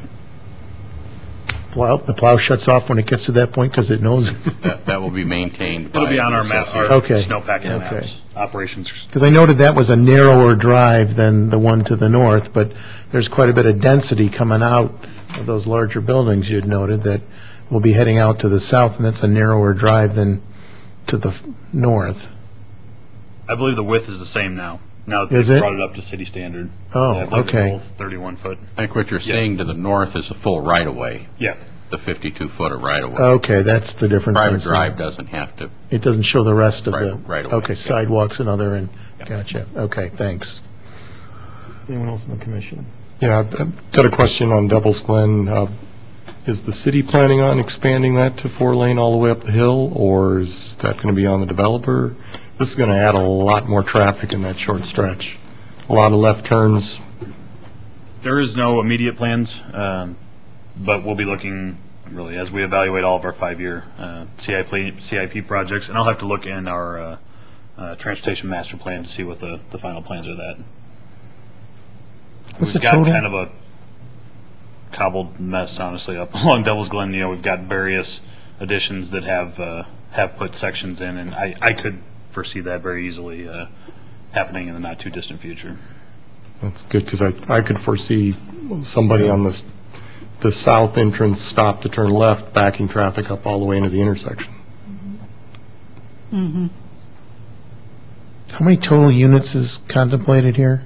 Well, the plow shuts off when it gets to that point because it knows. That will be maintained by It'll be on the our map, our association. snowpacking maps, operations. Because I noted that was a narrower drive than the one to the north, but there's quite a bit of density coming out of those larger buildings you'd noted that will be heading out to the south, and that's a narrower drive than to the north. I believe the width is the same now. Now that Is they've it? brought it up to city standard. Oh, Yeah, I believe okay. they're both 31 foot. I think what you're seeing to the north is a full right-of-way. Yeah. The 52-footer right-of-way. Okay, that's the difference. Private I'm seeing. drive doesn't have to. It doesn't show the rest of the. Right away. Okay, sidewalks and other, and gotcha. Okay, thanks. Anyone else in the commission? Yeah, I've got a question on Devil's Glen. Is the city planning on expanding that to 4-lane all the way up the hill, or is that going to be on the developer? This is going to add a lot more traffic in that short stretch. A lot of left turns. There is no immediate plans, but we'll be looking really as we evaluate all of our 5-year CIP projects, and I'll have to look in our transportation master plan to see what the final plans are that. What's We've the got total? kind of a cobbled mess, honestly, up along Devil's Glen. We've got various additions that have put sections in, and I could foresee that very easily happening in the not too distant future. That's good, because I could foresee somebody on the south entrance stop to turn left, backing traffic up all the way into the intersection. Mm-hmm. How many total units is contemplated here?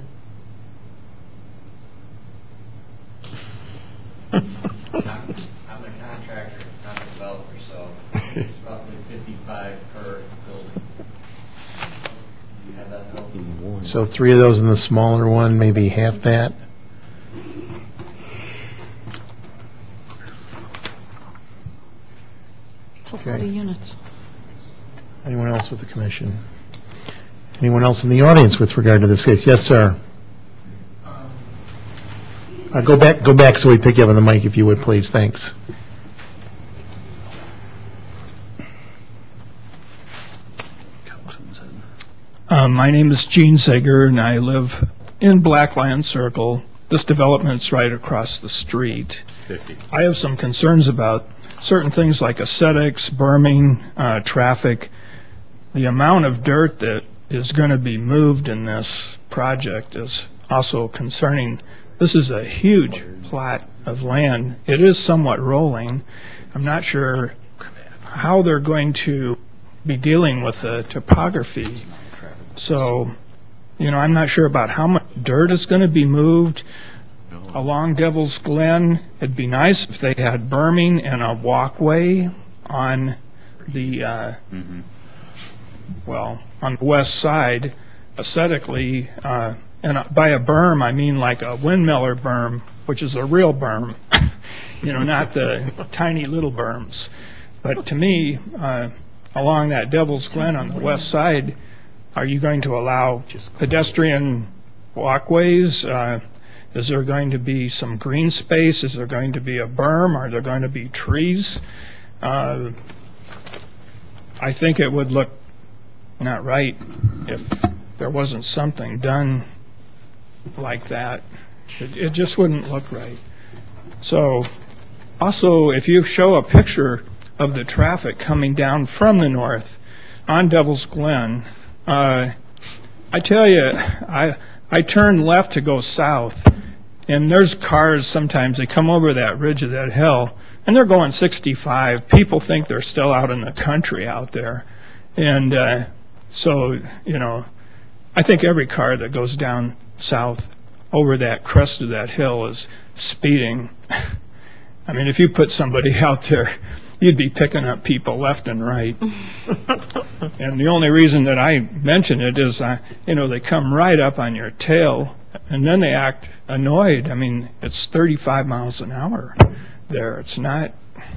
I'm the contractor, not the developer, so it's roughly 55 per building. You have that building? So 3 of those in the smaller one, maybe half that? It's a lot of units. Anyone else with the commission? Anyone else in the audience with regard to this case? Yes, sir. Go back so we pick you up on the mic if you would, please. Thanks. My name is Gene Sager, and I live in Blackland Circle. This development's right across the street. I have some concerns about certain things like aesthetics, berming, traffic. The amount of dirt that is going to be moved in this project is also concerning. This is a huge plot of land. It is somewhat rolling. I'm not sure how they're going to be dealing with the topography. So, I'm not sure about how much dirt is going to be moved along Devil's Glen. It'd be nice if they had berming and a walkway on the, on the west side, aesthetically. And by a berm, I mean like a windmiller berm, which is a real berm, not the tiny little berms. But to me, along that Devil's Glen on the west side, are you going to allow pedestrian walkways? Is there going to be some green space? Is there going to be a berm? Are there going to be trees? I think it would look not right if there wasn't something done like that. It just wouldn't look right. So also, if you show a picture of the traffic coming down from the north on Devil's Glen, I tell you, I turn left to go south, and there's cars sometimes, they come over that ridge of that hill, and they're going 65. People think they're still out in the country out there. And so, I think every car that goes down south over that crest of that hill is speeding. I mean, if you put somebody out there, you'd be picking up people left and right. And the only reason that I mention it is, they come right up on your tail, and then they act annoyed. I mean, it's 35 miles an hour there. It's not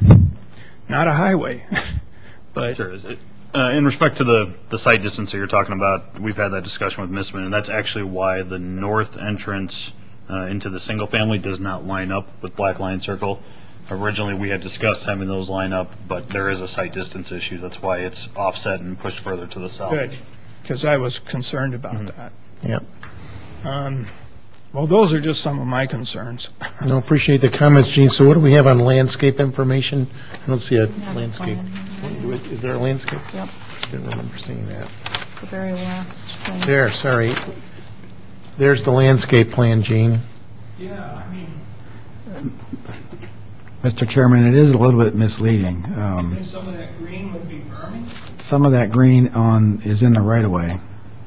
a highway. But Sure. In respect to the site distance that you're talking about, we've had that discussion with Missman, and that's actually why the north entrance into the single family does not line up with Blackline Circle. Originally, we had discussed having those line up, but there is a site distance issue. That's why it's offset and pushed further to the south. good, because I was concerned about that. Yep. Well, those are just some of my concerns. No, appreciate the comments, Gene. So what do we have on landscape information? I don't see a landscape. Is there a landscape? Yep. Didn't remember seeing that. The very last thing. There, sorry. There's the landscape plan, Gene. Yeah, I mean, Mr. Chairman, it is a little bit misleading. think some of that green would be berming? Some of that green is in the right-of-way.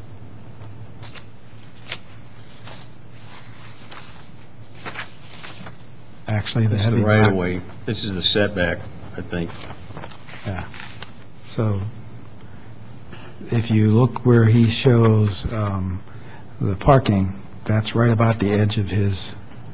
Actually, This is the right of way. This is the setback, I think. Yeah. So if you look where he shows the parking, that's right about the edge of his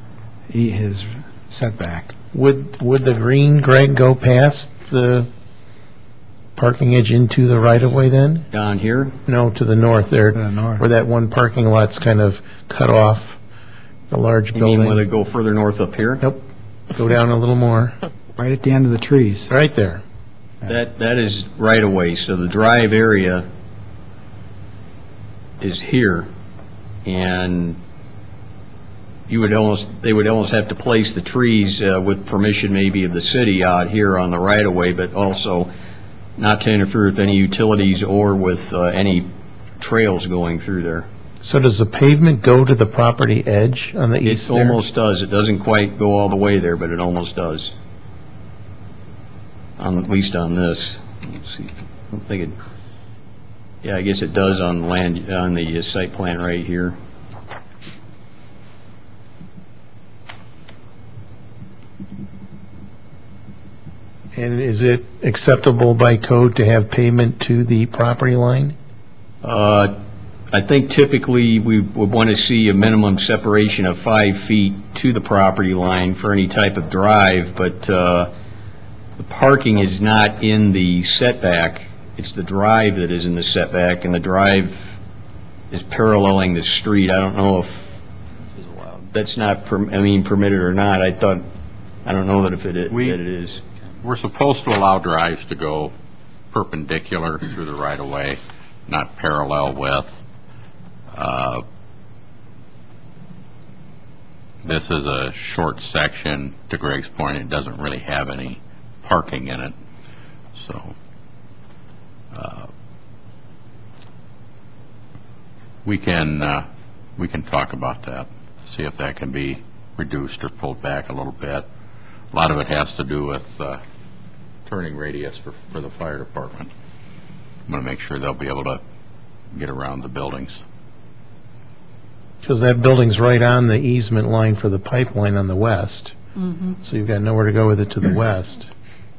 setback. Would the green, Greg, go past the parking edge into the right-of-way then? Down here? No, to the north there. To the north. Where that one parking lot's kind of cut off the large You building. mean where they go further north up here? Nope. Go down a little more. Right at the end of the trees. Right there. That is right of way. So the drive area is here, and they would almost have to place the trees with permission maybe of the city out here on the right-of-way, but also not to interfere with any utilities or with any trails going through there. So does the pavement go to the property edge on the east It there? almost does. It doesn't quite go all the way there, but it almost does. At least on this. Let's see. I don't think it. Yeah, I guess it does on the site plan right here. And is it acceptable by code to have pavement to the property line? I think typically we would want to see a minimum separation of 5 feet to the property line for any type of drive, but the parking is not in the setback. It's the drive that is in the setback, and the drive is paralleling the street. I don't know if that's not permitted or not. I don't know that if it is. We're supposed to allow drives to go perpendicular through the right-of-way, not parallel with. This is a short section. To Greg's point, it doesn't really have any parking in it. So we can talk about that, see if that can be reduced or pulled back a little bit. A lot of it has to do with turning radius for the fire department. I'm going to make sure they'll be able to get around the buildings. Because that building's right on the easement line for the pipeline on the west. Mm-hmm. So you've got nowhere to go with it to the west.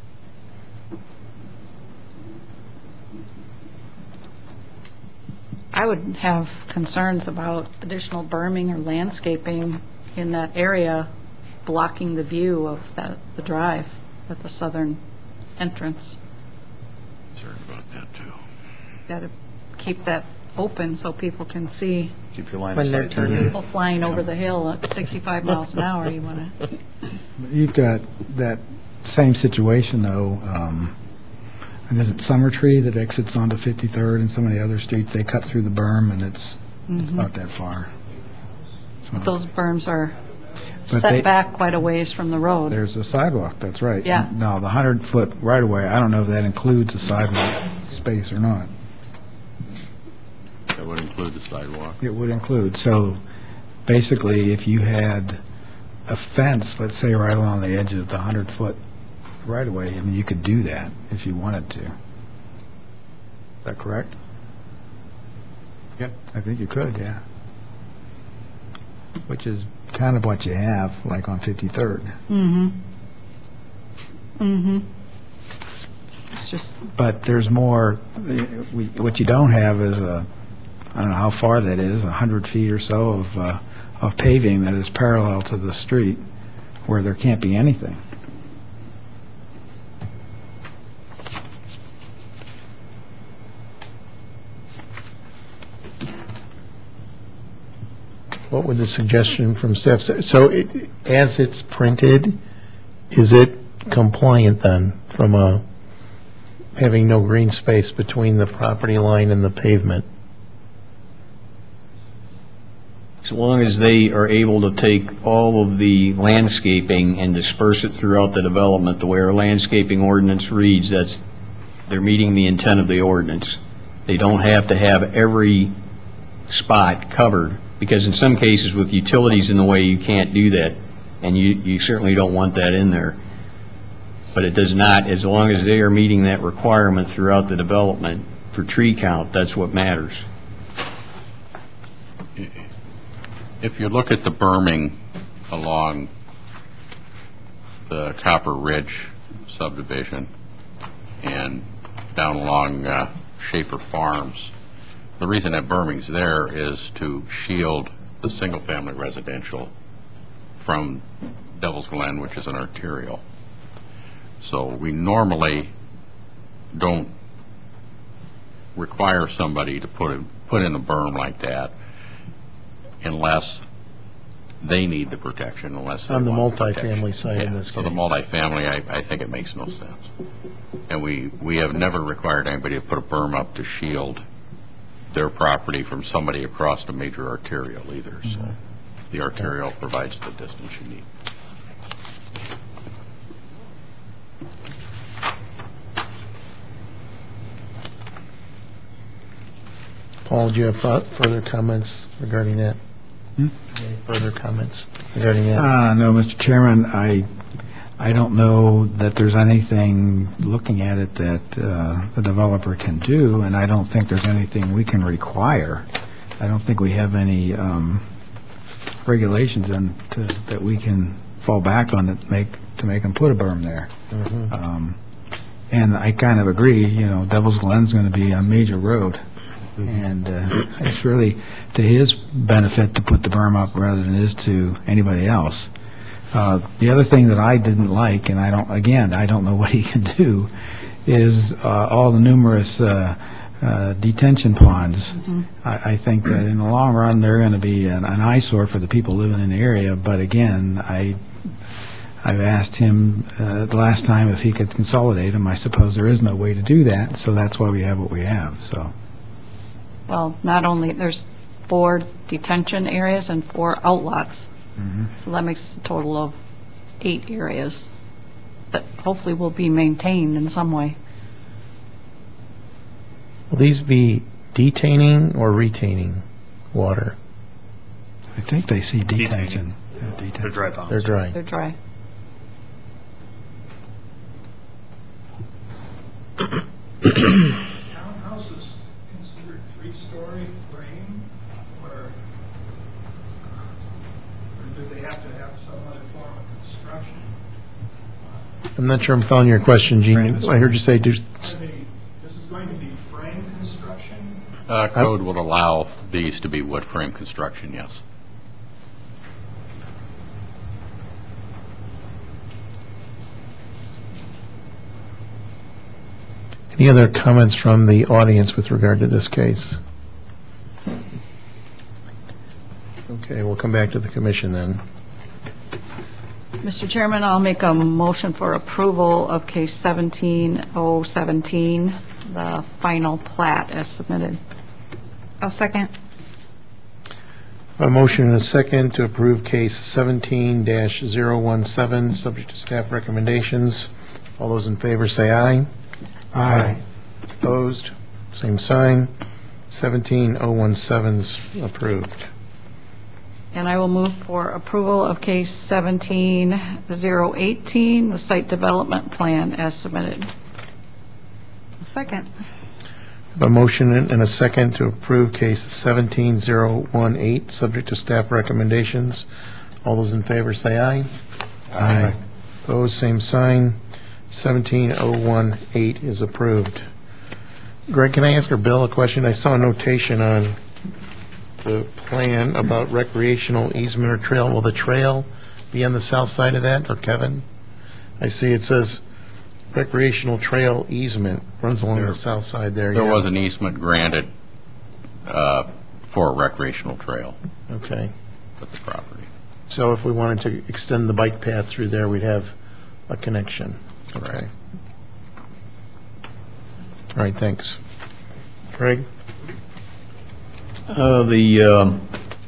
I would have concerns about additional berming or landscaping in that area blocking the view of the drive at the southern entrance. Concerned about that too. Got to keep that open so people can see. Keep your line When of they're sight. turning. People flying over the hill at 65 miles an hour, you want to. You've got that same situation, though. And is it Summer Tree that exits onto 53rd and some of the other streets? They cut through the berm, and it's not that far. So Those berms are But set they- back quite a ways from the road. there's a sidewalk, that's right. Yeah. Now, the 100-foot right-of-way, I don't know if that includes a sidewalk space or not. That would include the sidewalk. It would include. So basically, if you had a fence, let's say right along the edge of the 100-foot right-of-way, I mean, you could do that if you wanted to. Is that correct? Yep. I think you could, yeah. Which is kind of what you have, like on 53rd. Mm-hmm. Mm-hmm. It's just, But there's more, what you don't have is I don't know how far that is, 100 feet or so of paving that is parallel to the street where there can't be anything. What would the suggestion from staff say? So as it's printed, is it compliant then from having no green space between the property line and the pavement? As long as they are able to take all of the landscaping and disperse it throughout the development, the way our landscaping ordinance reads, they're meeting the intent of the ordinance. They don't have to have every spot covered, because in some cases with utilities in the way, you can't do that, and you certainly don't want that in there. But it does not, as long as they are meeting that requirement throughout the development for tree count, that's what matters. If you look at the berming along the Copper Ridge subdivision and down along Schaefer Farms, the reason that berming's there is to shield the single-family residential from Devil's Glen, which is an arterial. So we normally don't require somebody to put in a berm like that unless they need the protection, unless they On the want protection. multifamily side in this So the case. multifamily, I think it makes no sense. And we have never required anybody to put a berm up to shield their property from somebody across the major arterial either. So The arterial provides the distance you need. Paul, do you have further comments regarding that? Any further comments regarding that? No, Mr. Chairman, I don't know that there's anything looking at it that the developer can do, and I don't think there's anything we can require. I don't think we have any regulations that we can fall back on to make them put a berm there. And I kind of agree, Devil's Glen's going to be a major road. And it's really to his benefit to put the berm up rather than it is to anybody else. The other thing that I didn't like, and I don't know what he can do, is all the numerous detention ponds. I think that in the long run they're going to be an eyesore for the people living in the area. But again, I've asked him the last time if he could consolidate them. I suppose there is no way to do that, so that's why we have what we have. So. Well, not only, there's 4 detention areas and 4 outlots. So that makes a total of 8 areas that hopefully will be maintained in some way. Will these be detaining or retaining water? I think they see detention. They're dry ponds. They're dry. They're dry. Townhouse is considered 3-story frame, or do they have to have some other form of construction? I'm not sure I'm following your question, Gene. I heard you say This is going to be frame construction? Code would allow these to be wood frame construction, yes. Any other comments from the audience with regard to this case? Okay, we'll come back to the commission then. Mr. Chairman, I'll make a motion for approval of case 17-017, the final plat as submitted. I'll second. A motion and a second to approve case 17-017, subject to staff recommendations. All those in favor say aye. Aye. Opposed? Same sign. 17-017's approved. And I will move for approval of case 17-018, the site development plan as submitted. Second. A motion and a second to approve case 17-018, subject to staff recommendations. All those in favor say aye. Aye. Opposed? Same sign. 17-018 is approved. Greg, can I ask or Bill a question? I saw a notation on the plan about recreational easement or trail. Will the trail be on the south side of that, or Kevin? I see it says recreational trail easement runs along the south side there. There was an easement granted for a recreational trail. Okay. With the property. So if we wanted to extend the bike path through there, we'd have a connection. Okay. All right, thanks. Greg? The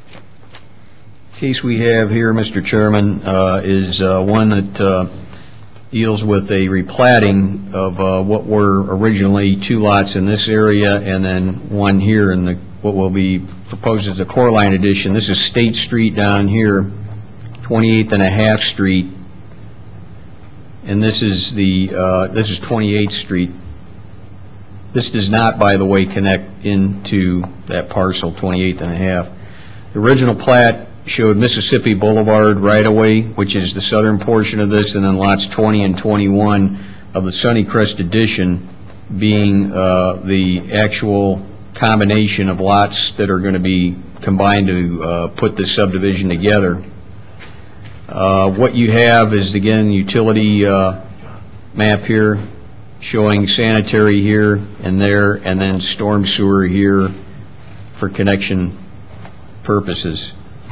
case we have here, Mr. Chairman, is one that deals with a replatting of what were originally 2 lots in this area and then one here in what will be proposed as a core line addition. This is State Street down here, 28th and a half Street, and this is 28th Street. This does not, by the way, connect into that parcel, 28th and a half. The original plat showed Mississippi Boulevard right-of-way, which is the southern portion of this, and then lots 20 and 21 of the Sunnycrest addition being the actual combination of lots that are going to be combined to put this subdivision together. What you have is, again, utility map here showing sanitary here and there, and then storm sewer here for connection purposes.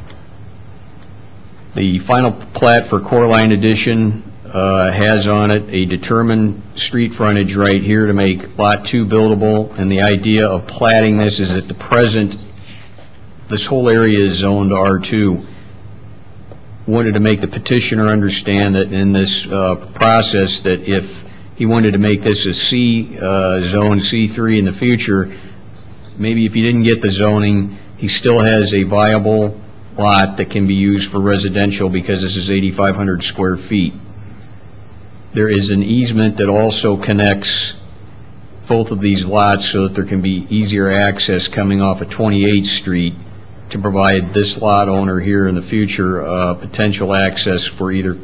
The final plat for core line addition has on it a determined street frontage right here to make lot 2 buildable, and the idea of platting this is at the present this whole area is zoned R2. wanted to make the petitioner understand that in this process, that if he wanted to make this a C zone, C3 in the future, maybe if he didn't get the zoning, he still has a viable lot that can be used for residential because this is 8,500 square feet. There is an easement that also connects both of these lots so that there can be easier access coming off of 28th Street to provide this lot owner here in the future potential access for either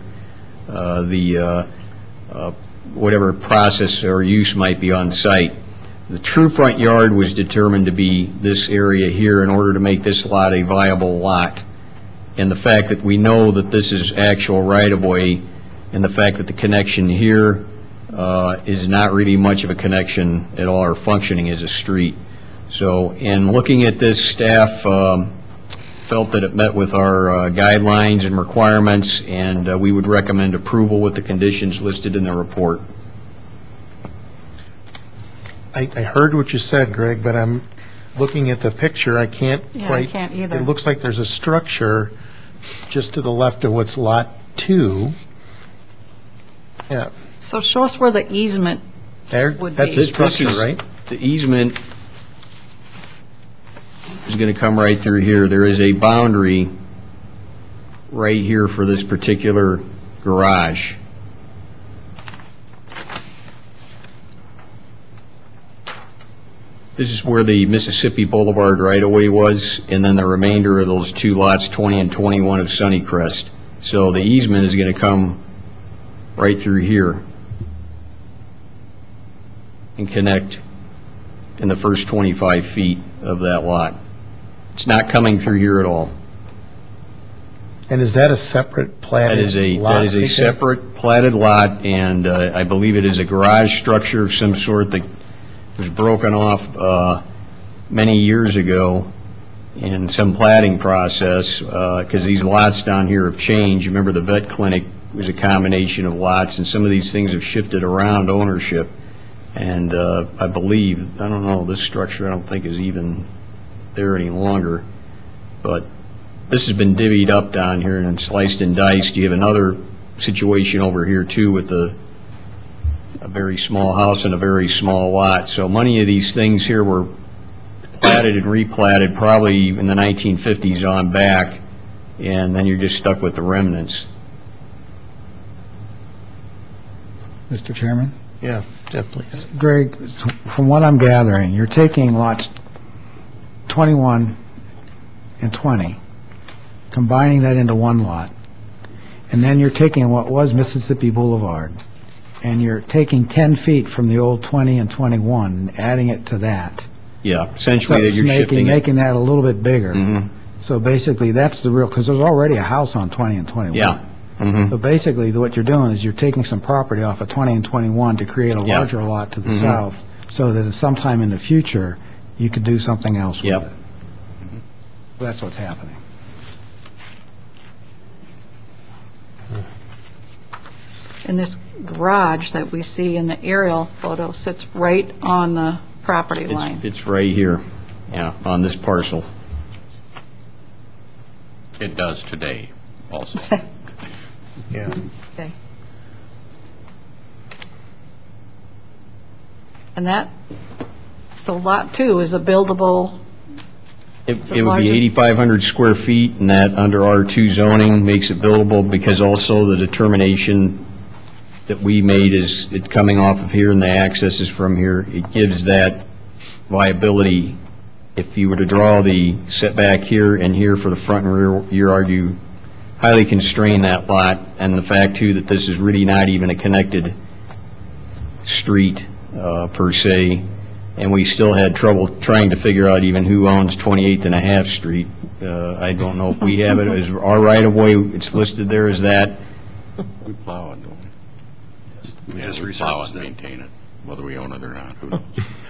whatever process or use might be on site. The true front yard was determined to be this area here in order to make this lot a viable lot. And the fact that we know that this is actual right-of-way, and the fact that the connection here is not really much of a connection at all or functioning as a street. So in looking at this, staff felt that it met with our guidelines and requirements, and we would recommend approval with the conditions listed in the report. I heard what you said, Greg, but I'm looking at the picture. I can't quite. I can't either. It looks like there's a structure just to the left of what's Lot 2. Yeah. So show us where the easement There, would that's be. a structure, right? The easement is going to come right through here. There is a boundary right here for this particular garage. This is where the Mississippi Boulevard right-of-way was, and then the remainder of those two lots, 20 and 21 of Sunnycrest. So the easement is going to come right through here and connect in the first 25 feet of that lot. It's not coming through here at all. And is that a separate platted lot? That is a separate platted lot, and I believe it is a garage structure of some sort that was broken off many years ago in some platting process, because these lots down here have changed. Remember, the vet clinic was a combination of lots, and some of these things have shifted around ownership. And I believe, I don't know, this structure I don't think is even there any longer. But this has been divvied up down here and sliced and diced. You have another situation over here, too, with a very small house and a very small lot. So many of these things here were platted and replatted probably in the 1950s on back, and then you're just stuck with the remnants. Mr. Chairman? Yeah, Jeff, please. Greg, from what I'm gathering, you're taking lots 21 and 20, combining that into one lot, and then you're taking what was Mississippi Boulevard, and you're taking 10 feet from the old 20 and 21 and adding it to that. Yeah, essentially that you're shifting making that a little bit bigger. Mm-hmm. So basically, that's the real, because there's already a house on 20 and 21. Yeah. Mm-hmm. So basically, what you're doing is you're taking some property off of 20 and 21 to create a larger lot to the south, so that sometime in the future, you could do something else with it. That's what's happening. And this garage that we see in the aerial photo sits right on the property line. It's right here, yeah, on this parcel. It does today, also. Yeah. Okay. And that, so Lot 2 is a buildable. It would be 8,500 square feet, and that under R2 zoning makes it buildable, because also the determination that we made is it's coming off of here and the access is from here. It gives that viability. If you were to draw the setback here and here for the front and rear yard, you highly constrain that lot, and the fact, too, that this is really not even a connected street per se, and we still had trouble trying to figure out even who owns 28th and a half Street. I don't know if we have it as our right-of-way. It's listed there as that. We plow it, don't we? We Yeah, just we plow researched and it. maintain it, whether we own it or not, who knows?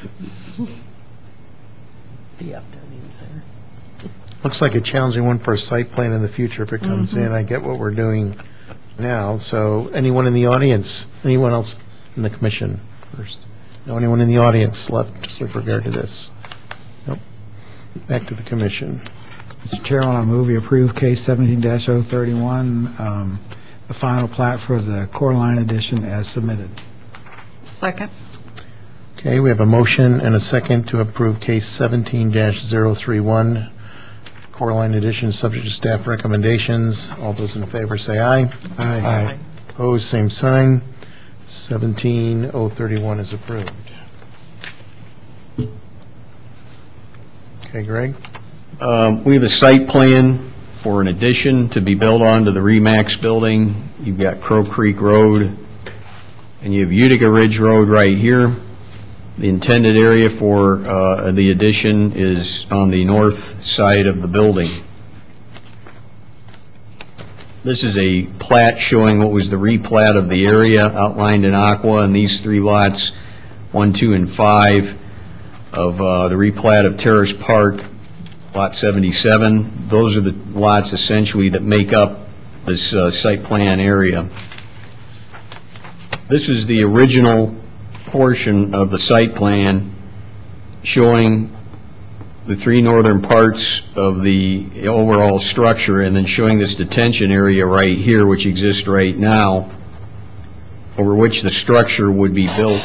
Looks like a challenging one for a site plan in the future if it comes in. I get what we're doing now. So anyone in the audience, anyone else in the commission first? No, anyone in the audience left just with regard to this? Nope. Back to the commission. Mr. Chairman, I move we approve case 17-031, the final plat for the core line addition as submitted. Second. Okay, we have a motion and a second to approve case 17-031, core line addition, subject to staff recommendations. All those in favor say aye. Aye. Opposed, same sign. 17-031 is approved. Okay, Greg? We have a site plan for an addition to be built onto the Remax building. You've got Crow Creek Road, and you have Utica Ridge Road right here. The intended area for the addition is on the north side of the building. This is a plat showing what was the replat of the area outlined in aqua, and these three lots, 1, 2, and 5, of the replat of Terrace Park, lot 77. Those are the lots essentially that make up this site plan area. This is the original portion of the site plan showing the three northern parts of the overall structure, and then showing this detention area right here, which exists right now, over which the structure would be built.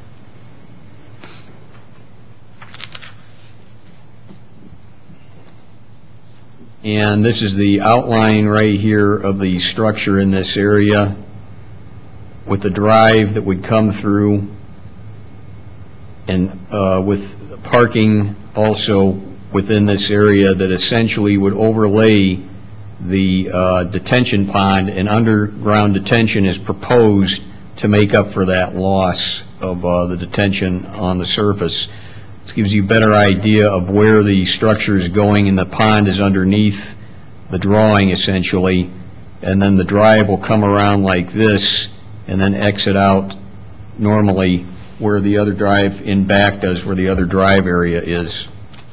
And this is the outline right here of the structure in this area, with the drive that would come through, and with parking also within this area that essentially would overlay the detention pond, and underground detention is proposed to make up for that loss of the detention on the surface. This gives you a better idea of where the structure is going, and the pond is underneath the drawing essentially, and then the drive will come around like this and then exit out normally where the other drive in back does, where the other drive area is.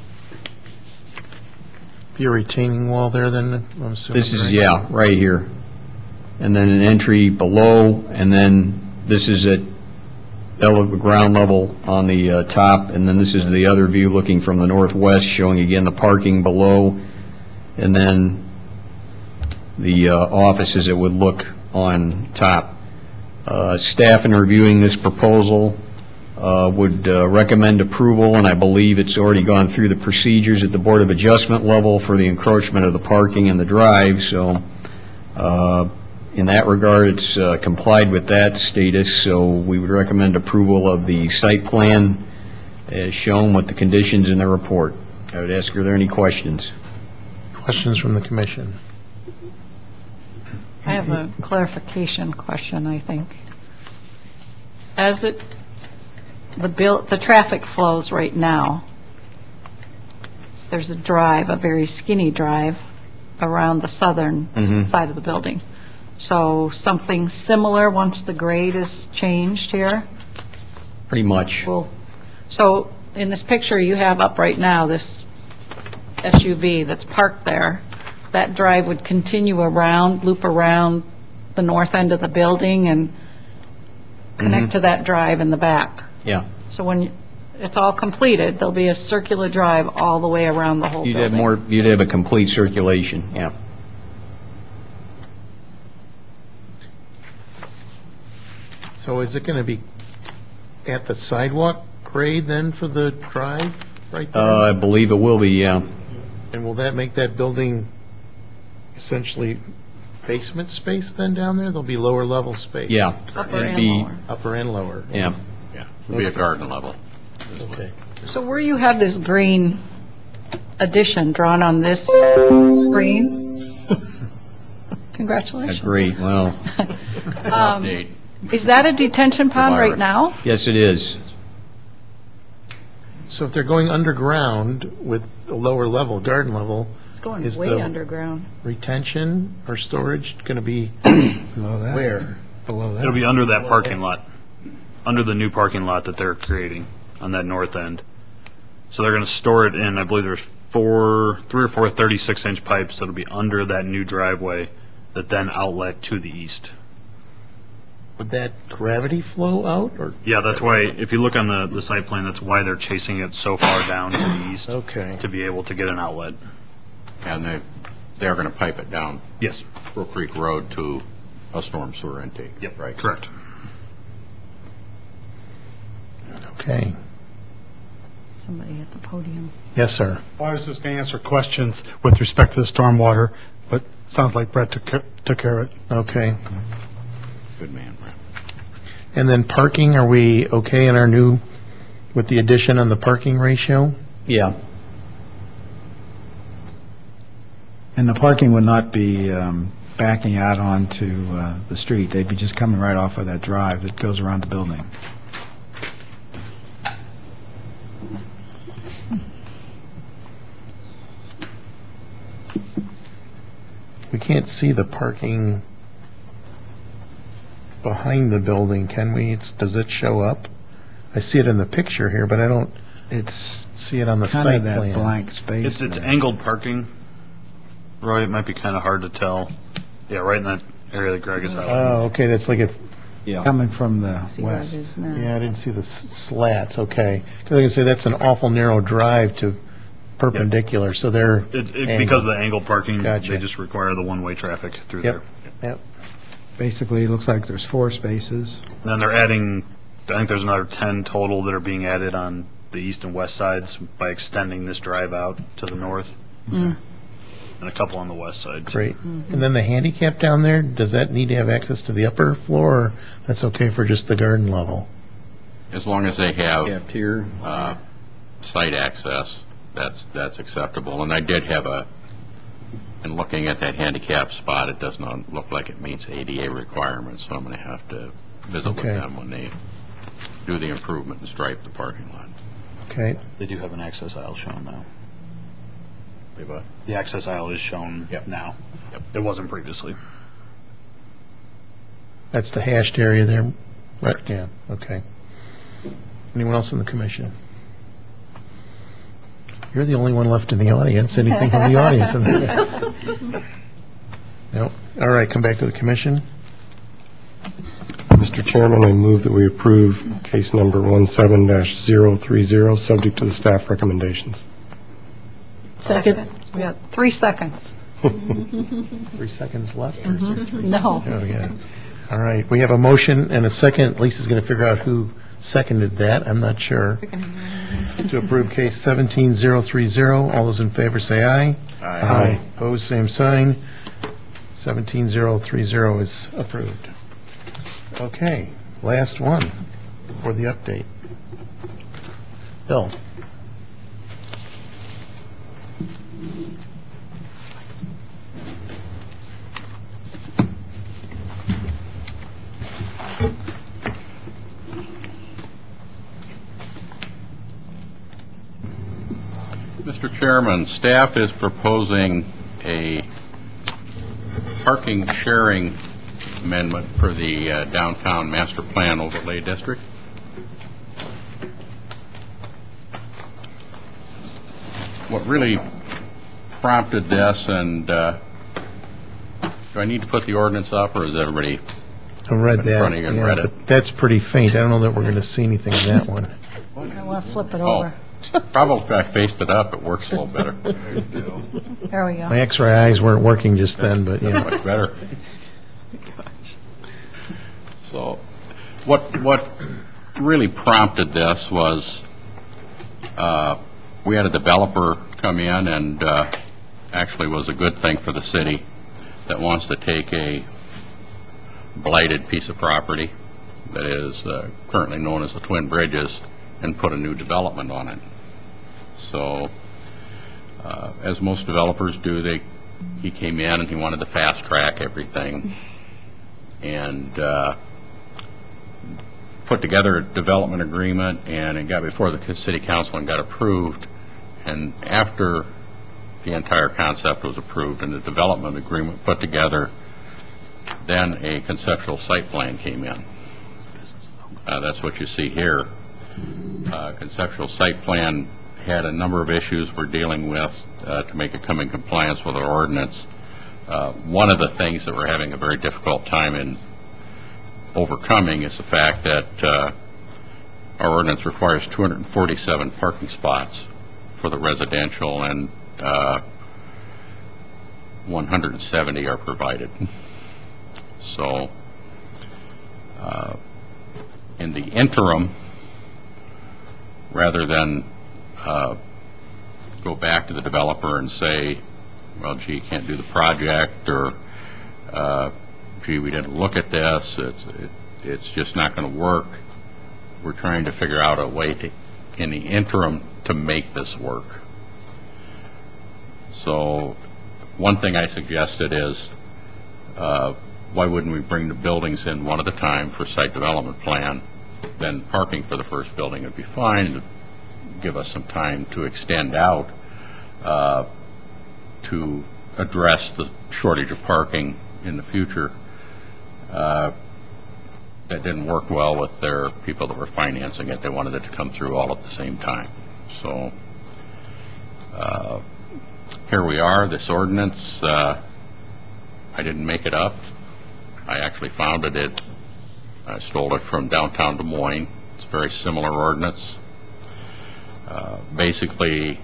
Be a retaining wall there then, I'm assuming? This is, yeah, right here. And then an entry below, and then this is at ground level on the top, and then this is the other view looking from the northwest, showing again the parking below, and then the office as it would look on top. Staff in reviewing this proposal would recommend approval, and I believe it's already gone through the procedures at the Board of Adjustment level for the encroachment of the parking and the drive, so in that regard it's complied with that status, so we would recommend approval of the site plan as shown with the conditions in the report. I would ask, are there any questions? Questions from the commission? I have a clarification question, I think. As the traffic flows right now, there's a drive, a very skinny drive, around the southern side of the building. So something similar once the grade is changed here? Pretty much. Well, so in this picture you have up right now, this SUV that's parked there, that drive would continue around, loop around the north end of the building and connect to that drive in the back. Yeah. So when it's all completed, there'll be a circular drive all the way around the whole building. You'd have a complete circulation, yeah. So is it going to be at the sidewalk grade then for the drive right there? I believe it will be, yeah. And will that make that building essentially basement space then down there? There'll be lower level space? Yeah. Upper and lower. Upper and lower? Yeah. Yeah, it'll be a garden level. Okay. So where you have this green addition drawn on this screen, congratulations. Great, well. Is that a detention pond right now? Yes, it is. So if they're going underground with a lower level, garden level, It's going is way the underground. retention or storage going to be Below that. where? Below that? It'll be under that parking lot, under the new parking lot that they're creating on that north end. So they're going to store it in, I believe there's 3 or 4 36-inch pipes that'll be under that new driveway that then outlet to the east. Would that gravity flow out? Or Yeah, that's why, if you look on the site plan, that's why they're chasing it so far down to the east. Okay. To be able to get an outlet. And they're going to pipe it down? Yes. Crow Creek Road to a storm sewer intake? Yep. Right. Correct. Okay. Somebody at the podium. Yes, sir. Well, I was just going to answer questions with respect to the stormwater, but it sounds like Brett took care of it. Okay. Good man, Brett. And then parking, are we okay in our new, with the addition on the parking ratio? Yeah. And the parking would not be backing out onto the street. They'd be just coming right off of that drive that goes around the building. We can't see the parking behind the building, can we? Does it show up? I see it in the picture here, but I don't see it on the Kind site of that plan. blank space. It's there. angled parking. Roy, it might be kind of hard to tell. Yeah, right in that area that Greg is highlighting. Oh, okay, that's like Coming from the See where it west. is now. yeah, I didn't see the slats, okay. Because like I say, that's an awful narrow drive to perpendicular, so they're Because of the angled parking, Gotcha. they just require the one-way traffic through Yep, there. yep. Basically, it looks like there's 4 spaces. And then they're adding, I think there's another 10 total that are being added on the east and west sides by extending this drive out to the north. Mm. And a couple on the west side. Great. And then the handicap down there, does that need to have access to the upper floor, or that's okay for just the garden level? As long as they have Pier. site access, that's acceptable. And I did have in looking at that handicap spot, it does not look like it meets ADA requirements, so I'm going to have to visit with Okay. them when they do the improvement and stripe the parking lot. Okay. They do have an access aisle shown now. They what? The access aisle is shown now. Yep. It wasn't previously. That's the hashed area there? Right, yeah, okay. Anyone else in the commission? You're the only one left in the audience. Anything from the audience? No. All right, come back to the commission. Mr. Chairman, I move that we approve case number 17-030, subject to the staff recommendations. Second. We got 3 seconds. 3 seconds left? Or is there 3 seconds? No. Oh, yeah. All right, we have a motion and a second. Lisa's going to figure out who seconded that. I'm not sure. To approve case 17-030. All those in favor say aye. Aye. Opposed, same sign. 17-030 is approved. Okay, last one for the update. Bill. Mr. Chairman, staff is proposing a parking sharing amendment for the downtown master plan overlay district. What really prompted this, and do I need to put the ordinance up, or is everybody I read in that. front of you and Yeah, read it? but that's pretty faint. I don't know that we're going to see anything in that one. I want to flip it Oh, over. probably if I faced it up, it works a little better. There we go. My X-ray eyes weren't working just then, but yeah. Much better. So what really prompted this was we had a developer come in, and actually was a good thing for the city, that wants to take a blighted piece of property that is currently known as the Twin Bridges and put a new development on it. So as most developers do, he came in and he wanted to fast track everything and put together a development agreement, and it got before the city council and got approved. And after the entire concept was approved and the development agreement put together, then a conceptual site plan came in. That's what you see here. Conceptual site plan had a number of issues we're dealing with to make it come in compliance with our ordinance. One of the things that we're having a very difficult time in overcoming is the fact that our ordinance requires 247 parking spots for the residential, and 170 are provided. So in the interim, rather than go back to the developer and say, well, gee, you can't do the project, or gee, we didn't look at this, it's just not going to work. We're trying to figure out a way to, in the interim, to make this work. So one thing I suggested is, why wouldn't we bring the buildings in one at a time for site development plan? Then parking for the first building would be fine, to give us some time to extend out to address the shortage of parking in the future. That didn't work well with their people that were financing it. They wanted it to come through all at the same time. So here we are, this ordinance. I didn't make it up. I actually found it. I stole it from downtown Des Moines. It's a very similar ordinance. Basically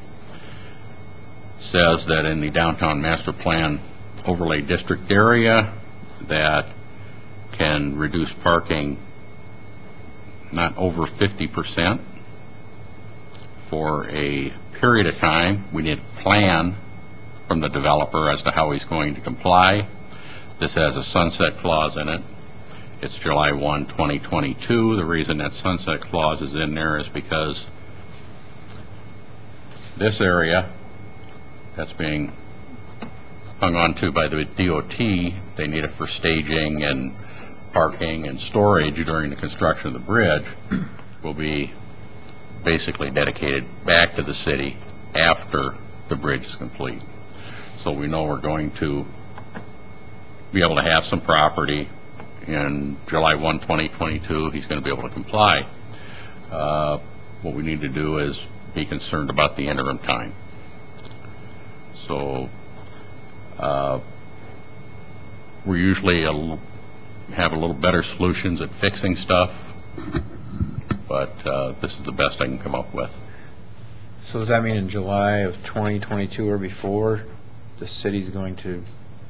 says that in the downtown master plan overlay district area, that can reduce parking not over 50% for a period of time. We need a plan from the developer as to how he's going to comply. This has a sunset clause in it. It's July 1, 2022. The reason that sunset clause is in there is because this area that's being hung on to by the DOT, they need it for staging and parking and storage during the construction of the bridge, will be basically dedicated back to the city after the bridge is complete. So we know we're going to be able to have some property in July 1, 2022. He's going to be able to comply. What we need to do is be concerned about the interim time. So we usually have a little better solutions at fixing stuff, but this is the best I can come up with. So does that mean in July of 2022 or before, the city's going to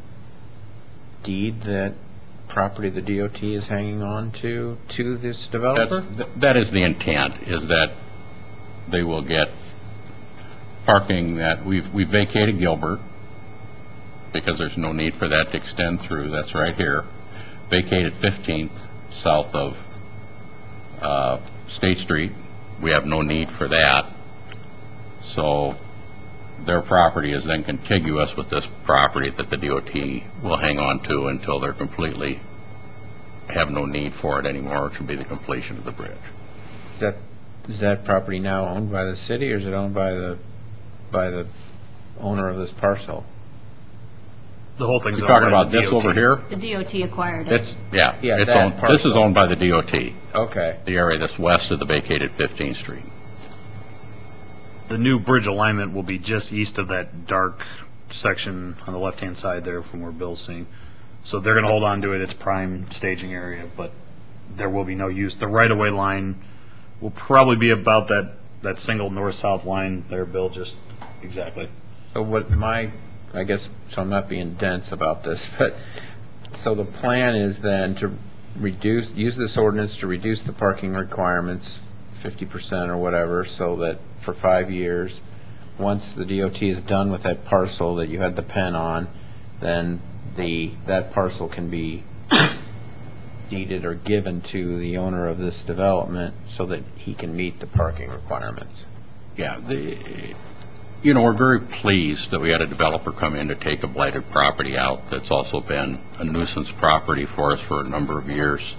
deed that property the DOT is hanging on to this developer? That is the intent, is that they will get parking that we've vacated Gilbert because there's no need for that to extend through. That's right here. Vacated 15th south of State Street. We have no need for that. So their property is then contiguous with this property that the DOT will hang on to until they're completely have no need for it anymore, which will be the completion of the bridge. Is that property now owned by the city, or is it owned by the owner of this parcel? The whole thing's You're owned talking by about the this DOT. over here? The DOT acquired it. It's that owned. This is parcel. owned by the DOT. Okay. The area that's west of the vacated 15th Street. The new bridge alignment will be just east of that dark section on the left-hand side there from where Bill's seeing. So they're going to hold on to it. It's prime staging area, but there will be no use. The right-of-way line will probably be about that single north-south line there, Bill, just exactly. So I guess, so I'm not being dense about this, but so the plan is then to use this ordinance to reduce the parking requirements 50% or whatever, so that for 5 years, once the DOT is done with that parcel that you had the pen on, then that parcel can be deeded or given to the owner of this development so that he can meet the parking requirements. Yeah, we're very pleased that we had a developer come in to take a blighted property out that's also been a nuisance property for us for a number of years.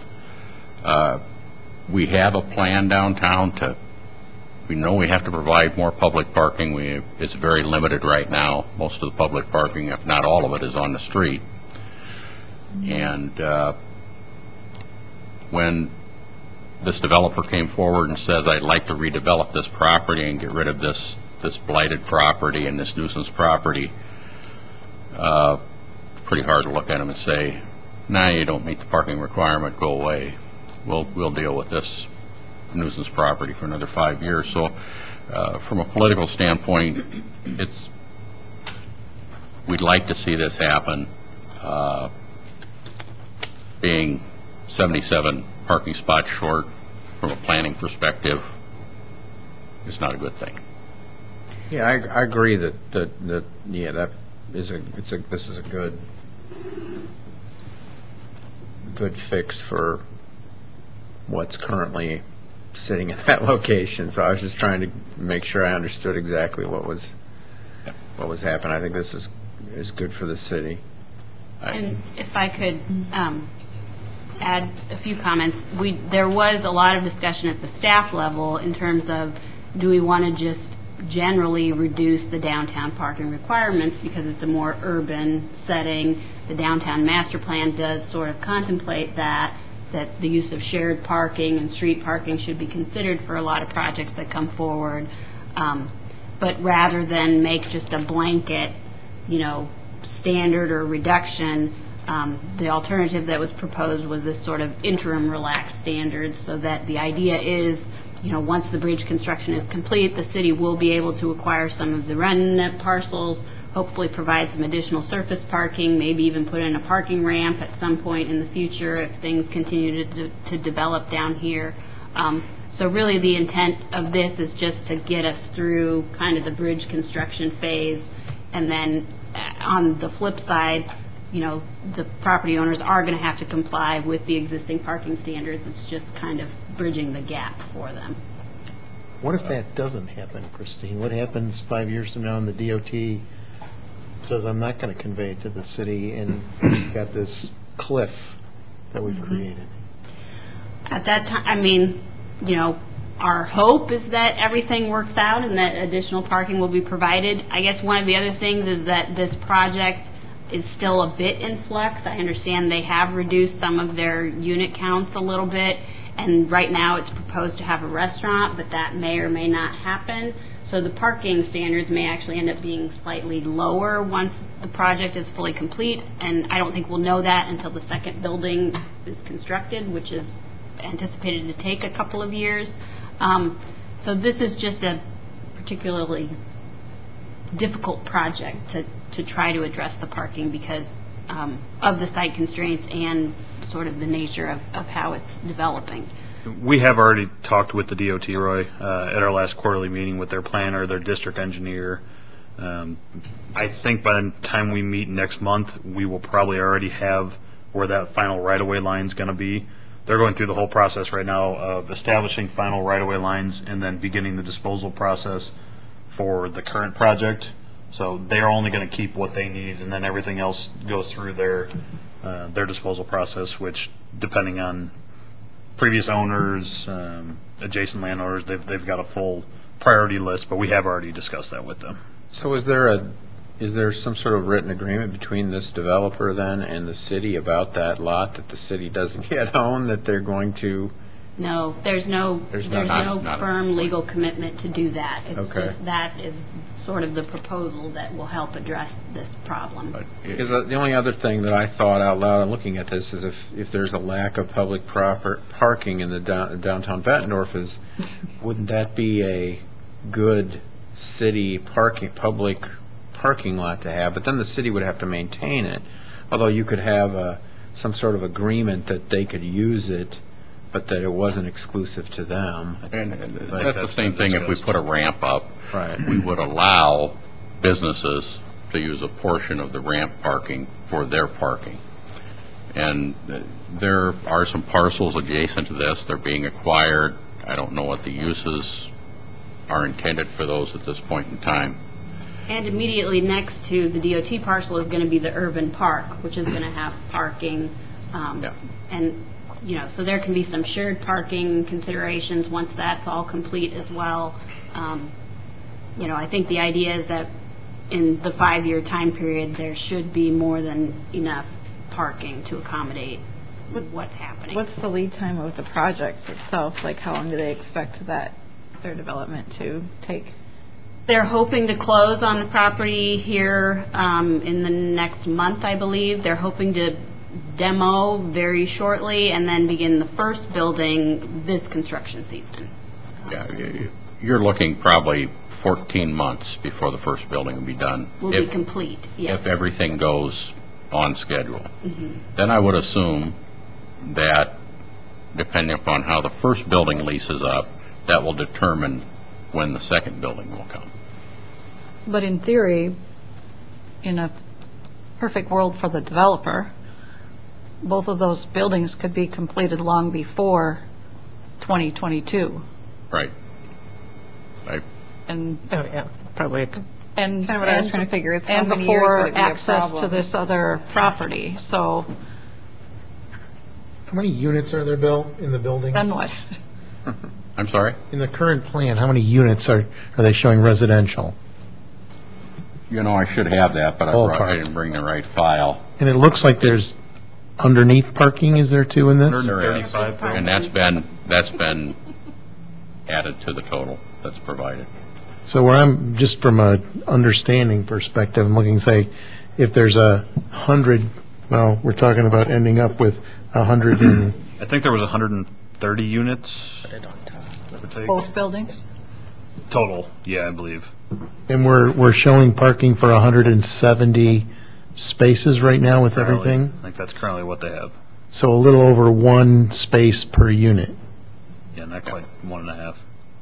We have a plan downtown we know we have to provide more public parking. It's very limited right now. Most of the public parking, if not all of it, is on the street. And when this developer came forward and says, I'd like to redevelop this property and get rid of this blighted property and this nuisance property, pretty hard to look at him and say, nah, you don't meet the parking requirement, go away. We'll deal with this nuisance property for another 5 years. So from a political standpoint, we'd like to see this happen. Being 77 parking spots short from a planning perspective is not a good thing. Yeah, I agree that yeah, that is this is a good fix for what's currently sitting at that location. So I was just trying to make sure I understood exactly what was happening. I think this is good for the city. And if I could add a few comments, there was a lot of discussion at the staff level in terms of, do we want to just generally reduce the downtown parking requirements because it's a more urban setting. The downtown master plan does sort of contemplate that the use of shared parking and street parking should be considered for a lot of projects that come forward. But rather than make just a blanket, standard or reduction, the alternative that was proposed was this sort of interim relaxed standard, so that the idea is, once the bridge construction is complete, the city will be able to acquire some of the remnant parcels, hopefully provide some additional surface parking, maybe even put in a parking ramp at some point in the future if things continue to develop down here. So really the intent of this is just to get us through kind of the bridge construction phase, and then on the flip side, the property owners are going to have to comply with the existing parking standards. It's just kind of bridging the gap for them. What if that doesn't happen, Christine? What happens 5 years from now and the DOT says, I'm not going to convey it to the city, and you've got this cliff that we've created? At that time, our hope is that everything works out and that additional parking will be provided. I guess one of the other things is that this project is still a bit in flux. I understand they have reduced some of their unit counts a little bit, and right now it's proposed to have a restaurant, but that may or may not happen. So the parking standards may actually end up being slightly lower once the project is fully complete, and I don't think we'll know that until the second building is constructed, which is anticipated to take a couple of years. So this is just a particularly difficult project to try to address the parking because of the site constraints and sort of the nature of how it's developing. We have already talked with the DOT, Roy, at our last quarterly meeting with their planner, their district engineer. I think by the time we meet next month, we will probably already have where that final right-of-way line is going to be. They're going through the whole process right now of establishing final right-of-way lines and then beginning the disposal process for the current project. So they're only going to keep what they need, and then everything else goes through their disposal process, which, depending on previous owners, adjacent landowners, they've got a full priority list, but we have already discussed that with them. So is there some sort of written agreement between this developer then and the city about that lot that the city doesn't yet own, that they're going to? No, there's no firm legal commitment to do that. It's just that is sort of the proposal that will help address this problem. Because the only other thing that I thought out loud in looking at this is if there's a lack of public parking in the downtown Bettendorf, wouldn't that be a good city public parking lot to have? But then the city would have to maintain it, although you could have some sort of agreement that they could use it, but that it wasn't exclusive to them. And that's the same thing if we put a ramp up. Right. We would allow businesses to use a portion of the ramp parking for their parking. And there are some parcels adjacent to this. They're being acquired. I don't know what the uses are intended for those at this point in time. And immediately next to the DOT parcel is going to be the urban park, which is going to have parking. And so there can be some shared parking considerations once that's all complete as well. I think the idea is that in the 5-year time period, there should be more than enough parking to accommodate what's happening. What's the lead time of the project itself? Like, how long do they expect their development to take? They're hoping to close on the property here in the next month, I believe. They're hoping to demo very shortly and then begin the first building this construction season. Yeah, you're looking probably 14 months before the first building will be done. Will be complete, yes. If everything goes on schedule. Mhm. Then I would assume that, depending upon how the first building leases up, that will determine when the second building will come. But in theory, in a perfect world for the developer, both of those buildings could be completed long before 2022. Right. And Oh, yeah, probably. And Kind of what I was trying to figure is how and many years before would it be a access to problem? this other property. So How many units are there, Bill, in the buildings? then what? I'm sorry? In the current plan, how many units are they showing residential? You know, I should have that, but I Ballpark. didn't bring the right file. And it looks like there's underneath parking, is there too in this? There is. And that's been added to the total that's provided. So where I'm, just from a understanding perspective, I'm looking, say, if there's 100, well, we're talking about ending up with 100 and... I think there was 130 units. give or take. Both buildings? Total, yeah, I believe. And we're showing parking for 170 spaces right now with Currently, everything? I think that's currently what they have. So a little over one space per unit. Yeah, not quite 1.5.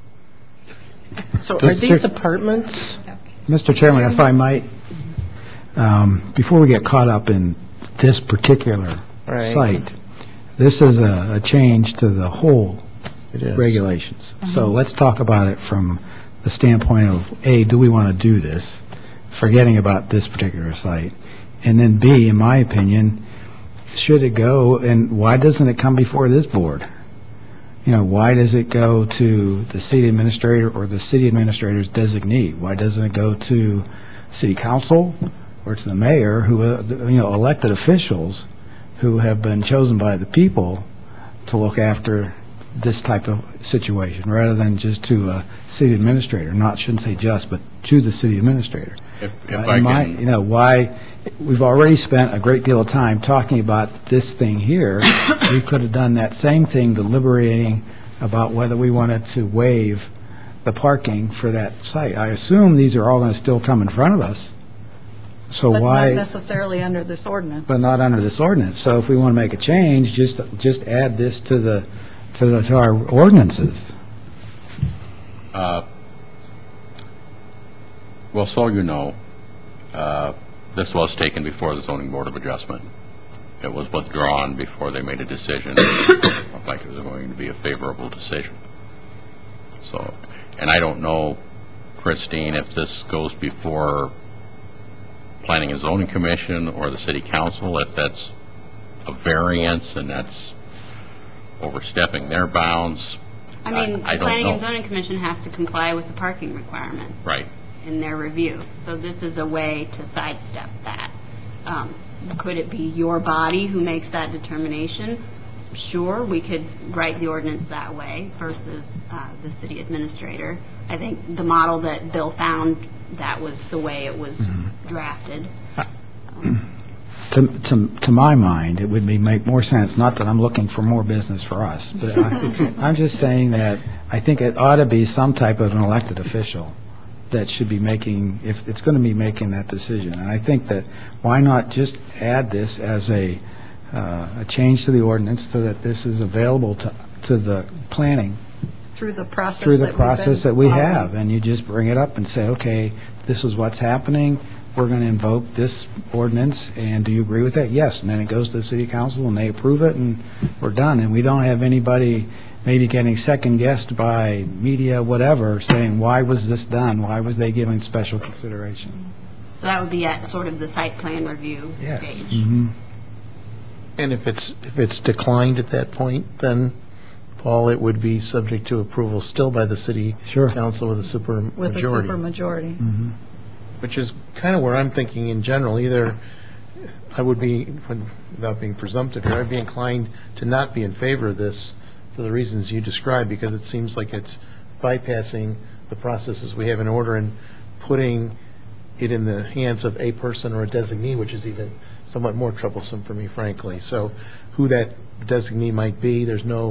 So are these apartments? Mr. Chairman, if I might, before we get caught up in this particular Right. site, this is a change to the whole It is. regulations. So let's talk about it from the standpoint of, A, do we want to do this, forgetting about this particular site? And then B, in my opinion, should it go, and why doesn't it come before this board? You know, why does it go to the city administrator or the city administrator's designee? Why doesn't it go to city council or to the mayor, who, elected officials who have been chosen by the people to look after this type of situation, rather than just to a city administrator? Shouldn't say just, but to the city administrator. If I can... Why, we've already spent a great deal of time talking about this thing here. We could have done that same thing, deliberating about whether we wanted to waive the parking for that site. I assume these are all going to still come in front of us. So But why? not necessarily under this ordinance. But not under this ordinance. So if we want to make a change, just add this to our ordinances. Well, so you know, this was taken before the Zoning Board of Adjustment. It was withdrawn before they made a decision. It looked like it was going to be a favorable decision. So, and I don't know, Christine, if this goes before Planning and Zoning Commission or the City Council, if that's a variance and that's overstepping their bounds. I mean, I the don't Planning and know. Zoning Commission has to comply with the parking requirements. Right. In their review. So this is a way to sidestep that. Could it be your body who makes that determination? Sure, we could write the ordinance that way versus the city administrator. I think the model that Bill found, that was the way it was drafted. To my mind, it would make more sense, not that I'm looking for more business for us, but I'm just saying that I think it ought to be some type of an elected official that should be making, if it's going to be making that decision. And I think that why not just add this as a change to the ordinance so that this is available to the planning Through the process that we have, and you just bring it up and say, okay, this is what's happening, we're going to invoke this ordinance, and do you agree with that? Yes. And then it goes to the city council and they approve it and we're done. And we don't have anybody maybe getting second-guessed by media, whatever, saying, why was this done? Why was they given special consideration? So that would be at sort of the site plan review stage. Mm-hmm. And if it's declined at that point, then, Paul, it would be subject to approval still by the city council with a supermajority. With a supermajority. Mm-hmm. Which is kind of where I'm thinking in general. Either I would be, without being presumptive here, I'd be inclined to not be in favor of this for the reasons you described, because it seems like it's bypassing the processes we have in order and putting it in the hands of a person or a designee, which is even somewhat more troublesome for me, frankly. So who that designee might be, there's no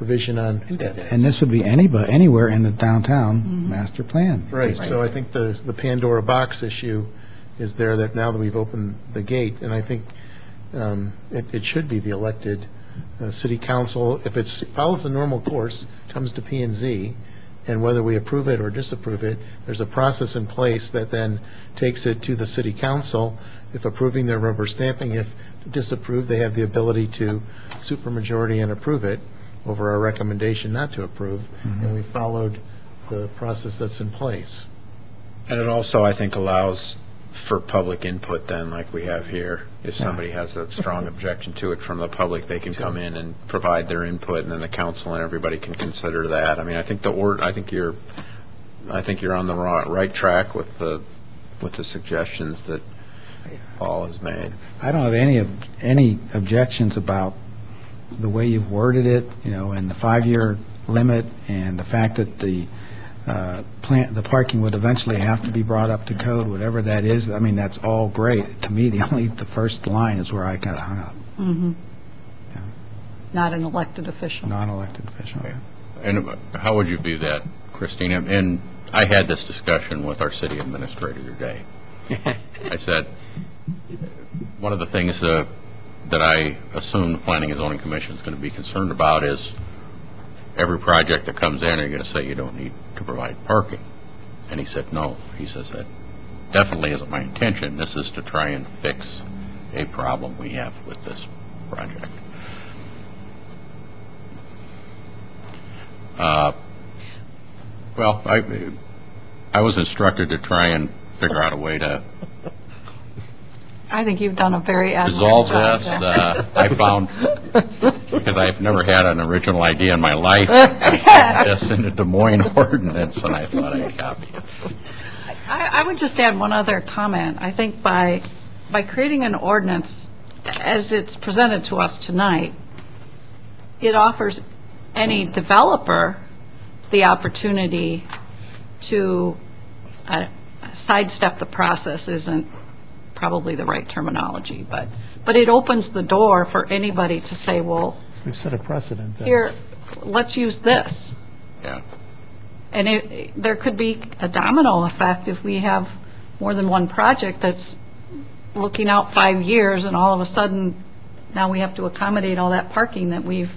provision on who that is. And this would be anywhere in the downtown master plan. Right, so I think the Pandora box issue is there, that now that we've opened the gate, and I think it should be the elected city council, if it follows the normal course, comes to P&Z, and whether we approve it or disapprove it, there's a process in place that then takes it to the city council. If approving, they're rubber stamping. If disapproved, they have the ability to supermajority and approve it over our recommendation not to approve, and we followed the process that's in place. And it also, I think, allows for public input then, like we have here. If somebody has a strong objection to it from the public, they can come in and provide their input, and then the council and everybody can consider that. I mean, I think you're on the right track with the suggestions that Paul has made. I don't have any objections about the way you've worded it, and the 5-year limit, and the fact that the parking would eventually have to be brought up to code, whatever that is. I mean, that's all great. To me, the first line is where I got hung up. Not an elected official. Non-elected official. And how would you view that, Christina? And I had this discussion with our city administrator today. I said, one of the things that I assume the Planning and Zoning Commission is going to be concerned about is every project that comes in, you're going to say you don't need to provide parking. And he said, no. He says, that definitely isn't my intention. This is to try and fix a problem we have with this project. Well, I was instructed to try and figure out a way to I think you've done a very admirable job. Resolve this. I found, because I've never had an original idea in my life, this in a Des Moines ordinance, and I thought I'd copy it. I would just add one other comment. I think by creating an ordinance as it's presented to us tonight, it offers any developer the opportunity to sidestep the process. Isn't probably the right terminology, but it opens the door for anybody to say, well, we've set a precedent then. Here, let's use this. Yeah. And there could be a domino effect if we have more than one project that's looking out 5 years, and all of a sudden now we have to accommodate all that parking that we've.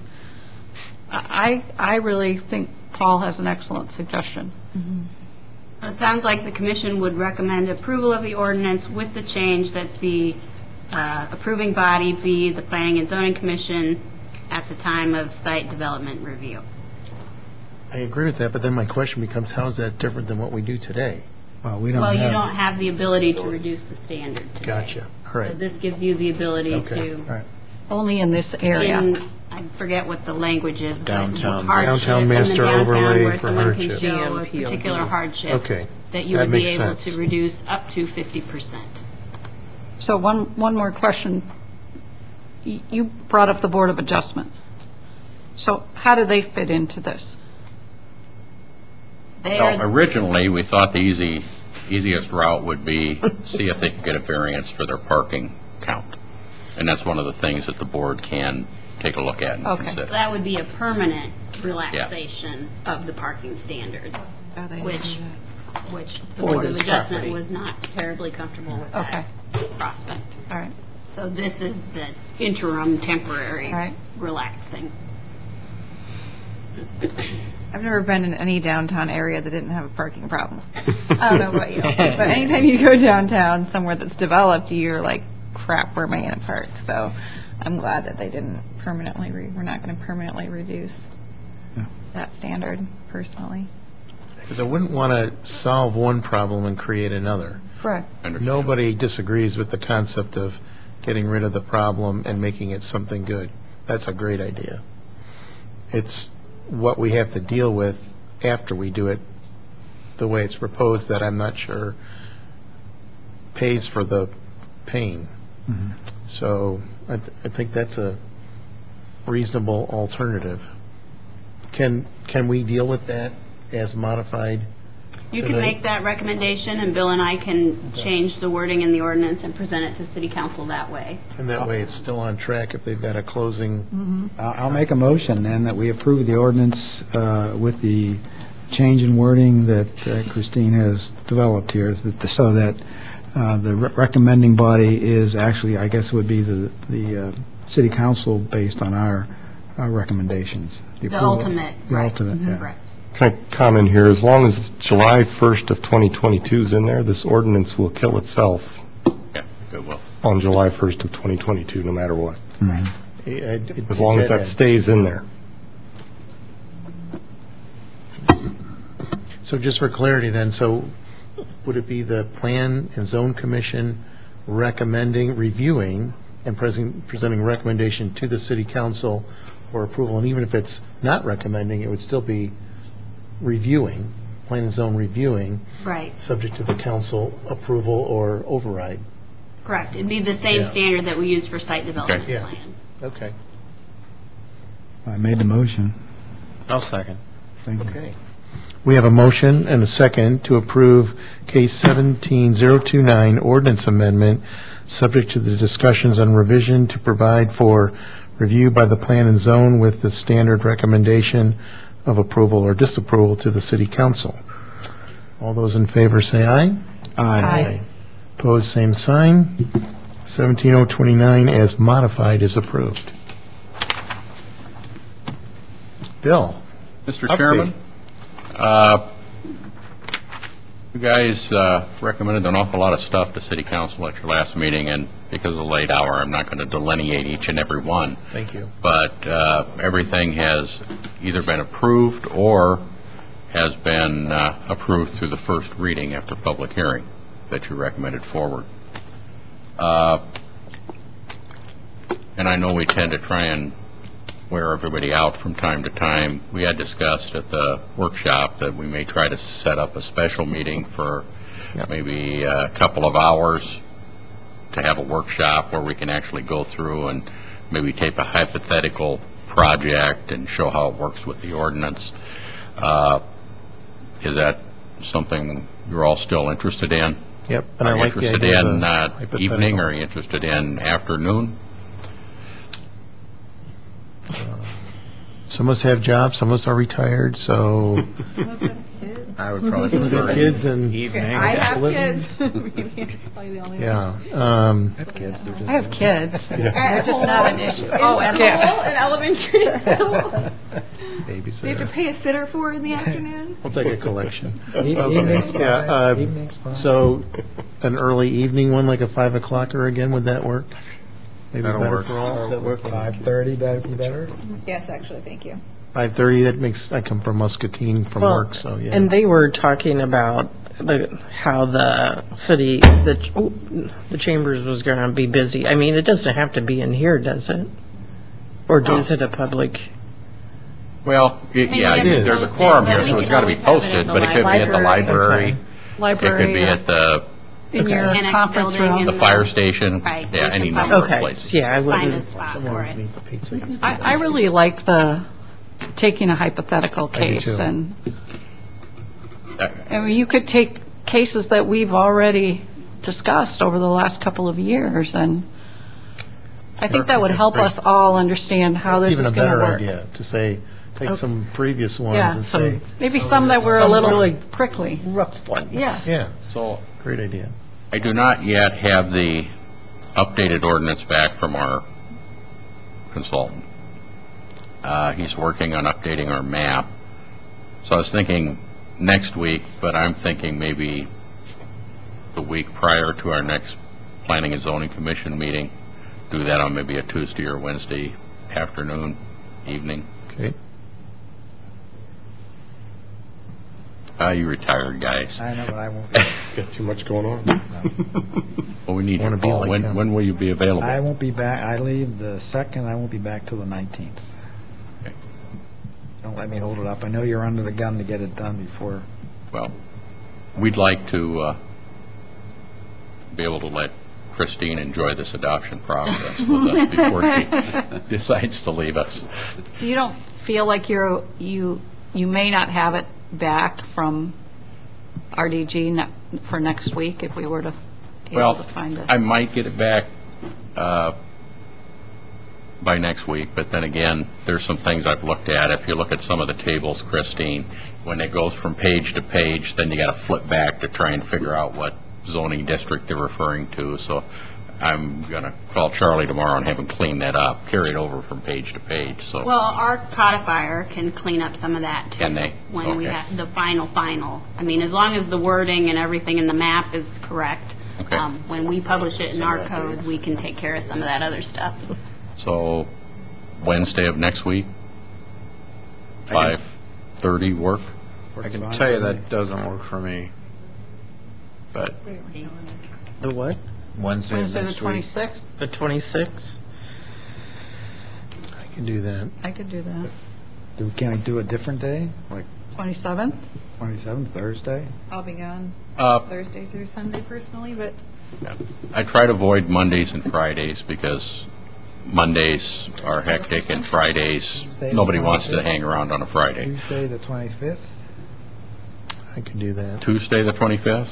I really think Paul has an excellent suggestion. So it sounds like the commission would recommend approval of the ordinance with the change that the approving body be the Planning and Zoning Commission at the time of site development review. I agree with that, but then my question becomes, how is that different than what we do today? Well, you don't have the ability to reduce the standard today. Gotcha. All right. So this gives you the ability to. All right. Only in this area. I forget what the language is. Downtown Hardship master in the downtown overlay where for someone hardship. can show a particular hardship. Okay. That you would be able to reduce up to 50%. So one more question. You brought up the Board of Adjustment. So how do they fit into this? Well, originally, we thought the easiest route would be see if they could get a variance for their parking count. And that's one of the things that the board can take a look at and consider. So that would be a permanent relaxation of the parking standards, which the Board of Adjustment was not terribly comfortable with that prospect. All right. So this is the interim, temporary relaxing. I've never been in any downtown area that didn't have a parking problem. I don't know about you, but anytime you go downtown somewhere that's developed, you're like, crap, where am I going to park? So I'm glad that they didn't permanently, we're not going to permanently reduce that standard, personally. Because I wouldn't want to solve one problem and create another. Correct. Nobody disagrees with the concept of getting rid of the problem and making it something good. That's a great idea. It's what we have to deal with after we do it the way it's proposed that I'm not sure pays for the pain. So I think that's a reasonable alternative. Can we deal with that as modified You can make that recommendation, and Bill and I can change the wording in the ordinance and present it to city council that way. And that way it's still on track if they've got a closing. I'll make a motion then that we approve the ordinance with the change in wording that Christine has developed here, so that the recommending body is actually, I guess, would be the city council based on our recommendations. The ultimate. The ultimate, yeah. Correct. Can I comment here? As long as July 1st of 2022 is in there, this ordinance will kill itself. Yeah, it will. On July 1st of 2022, no matter what. Mm-hmm. As long as that stays in there. So just for clarity then, so would it be the Plan and Zone Commission recommending, reviewing, and presenting recommendation to the city council for approval? And even if it's not recommending, it would still be reviewing, Plan and Zone reviewing. Right. Subject to the council approval or override. Correct. It'd be the same standard that we use for site development plan. Okay. I made the motion. I'll second. Thank you. Okay. We have a motion and a second to approve case 17029 ordinance amendment, subject to the discussions on revision to provide for review by the Plan and Zone with the standard recommendation of approval or disapproval to the city council. All those in favor say aye. Aye. Opposed, same sign. 17029 as modified is approved. Bill. Mr. Chairman, you guys recommended an awful lot of stuff to City Council at your last meeting, and because of the late hour, I'm not going to delineate each and every one. Thank you. But everything has either been approved or has been approved through the first reading after public hearing that you recommended forward. And I know we tend to try and wear everybody out from time to time. We had discussed at the workshop that we may try to set up a special meeting for maybe a couple of hours to have a workshop where we can actually go through and maybe take a hypothetical project and show how it works with the ordinance. Is that something you're all still interested in? Yep. And are you interested in evening, or are you interested in afternoon? Some of us have jobs, some of us are retired, so I would probably prefer kids and evening. I have kids. Probably the only one. yeah. I have kids. I have kids. Yeah. They're just not an issue. Oh, and in elementary school. They have to Babysitter. pay a sitter for in the afternoon. We'll take a collection. Evening's fine. Yeah. Evening's fine. So an early evening one, like a 5 o'clocker again, would that work? Maybe That'll better work. for all? Does that work? 5:30, that'd be better? Yes, actually, thank you. 5:30, that makes, I come from Muscatine from work, so yeah. And they were talking about how the city, the chambers was going to be busy. I mean, it doesn't have to be in here, does it? Or is it a public? Well, yeah, it is. there's a quorum here, But we so it's can got to be always have it posted, at the but it could be at the library. Okay. It could be at the In your Annex conference building room. the fire station, Right. yeah, We any can number of Okay, places. yeah, I find a wouldn't. spot for it. Eat the pizza. I really like the taking a hypothetical do case, too. and I mean, you could take cases that we've already discussed over the last couple of years, and I think that would help us all understand how this Even is a going to better work. idea, to say, take some previous ones Yeah, and say. maybe some that were a little prickly. Rough ones. Yeah. Yeah, So great idea. I do not yet have the updated ordinance back from our consultant. He's working on updating our map. So I was thinking next week, but I'm thinking maybe the week prior to our next Planning and Zoning Commission meeting. Do that on maybe a Tuesday or Wednesday afternoon, evening. Okay. You retired guys. I know, but I won't be. Got too much going on. Well, we need Wanna your be call. like him. When will you be available? I won't be back. I leave the 2nd. I won't be back till the 19th. Okay. Don't let me hold it up. I know you're under the gun to get it done before. Well, we'd like to be able to let Christine enjoy this adoption process with us before she decides to leave us. So you don't feel like you may not have it back from RDG for next week if we were to be Well, able to find it? I might get it back by next week, but then again, there's some things I've looked at. If you look at some of the tables, Christine, when it goes from page to page, then you got to flip back to try and figure out what zoning district they're referring to. So I'm going to call Charlie tomorrow and have him clean that up, carry it over from page to page. So Well, our codifier can clean up some of that too. Can they? When we Okay. have the final. I mean, as long as the wording and everything in the map is correct. Okay. When we publish it in our code, we can take care of some of that other stuff. So Wednesday of next week, 5:30 work? I can tell you that doesn't work for me. But The what? Wednesday of Wednesday the next week. 26th? The 26th? I can do that. I could do that. Can we do a different day, like 27th? 27th, Thursday? I'll be gone Uh, Thursday through Sunday personally, but I try to avoid Mondays and Fridays because Mondays are hectic and Fridays, nobody wants to hang around on a Friday. Tuesday, the 25th? I could do that. Tuesday, the 25th?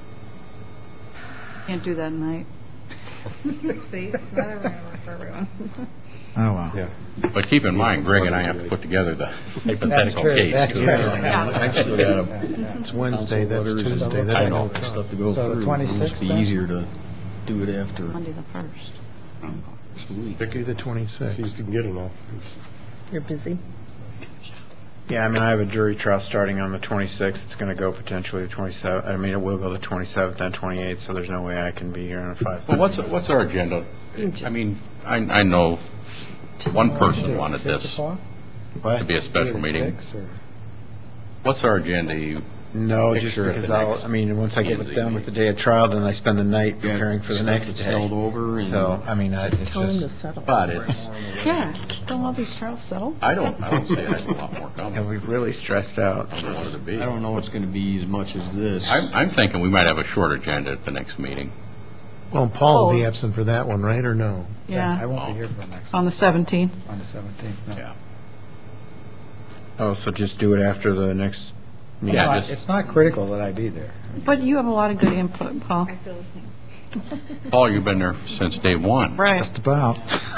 Can't do that night. see, it's not ever gonna work for everyone. Oh, wow. Yeah. But keep in mind, Greg and I have to put together the hypothetical true. case. That's too. true. Actually, we got It's Wednesday, that's letters and Tuesday, I that's know, no time. stuff to go So the through. 26th It'll just be then? easier to do it after. Monday the 1st. Do the See 26th. if you can get enough. You're busy? Yeah, I mean, I have a jury trial starting on the 26th. It's going to go potentially the 27th. I mean, it will go the 27th and 28th, so there's no way I can be here on a 5:30. Well, what's our agenda? I mean, I know one person wanted this to be a special meeting. What's our agenda? You No, just picture at because the next once I get P&Z done with the day of trial, then I spend the night preparing for the stuff next that's day. held over and- So, I mean, it's Tell them to just, settle. But it's, Yeah, don't all these trials settle? I don't see it. I have a lot more coming. and we've really stressed out. I don't want it to be. I don't know it's going to be as much as this. I'm thinking we might have a short agenda at the next meeting. Well, Paul will be Oh. absent for that one, right, or no? I Yeah, won't be here for next, on the 17th. on the 17th. no. Yeah. Oh, so just do it after the next meeting? Yeah, No, just- It's not critical that I be there. But you have a lot of good input, Paul. I feel the same. Paul, you've been there since day one. Right. Just about.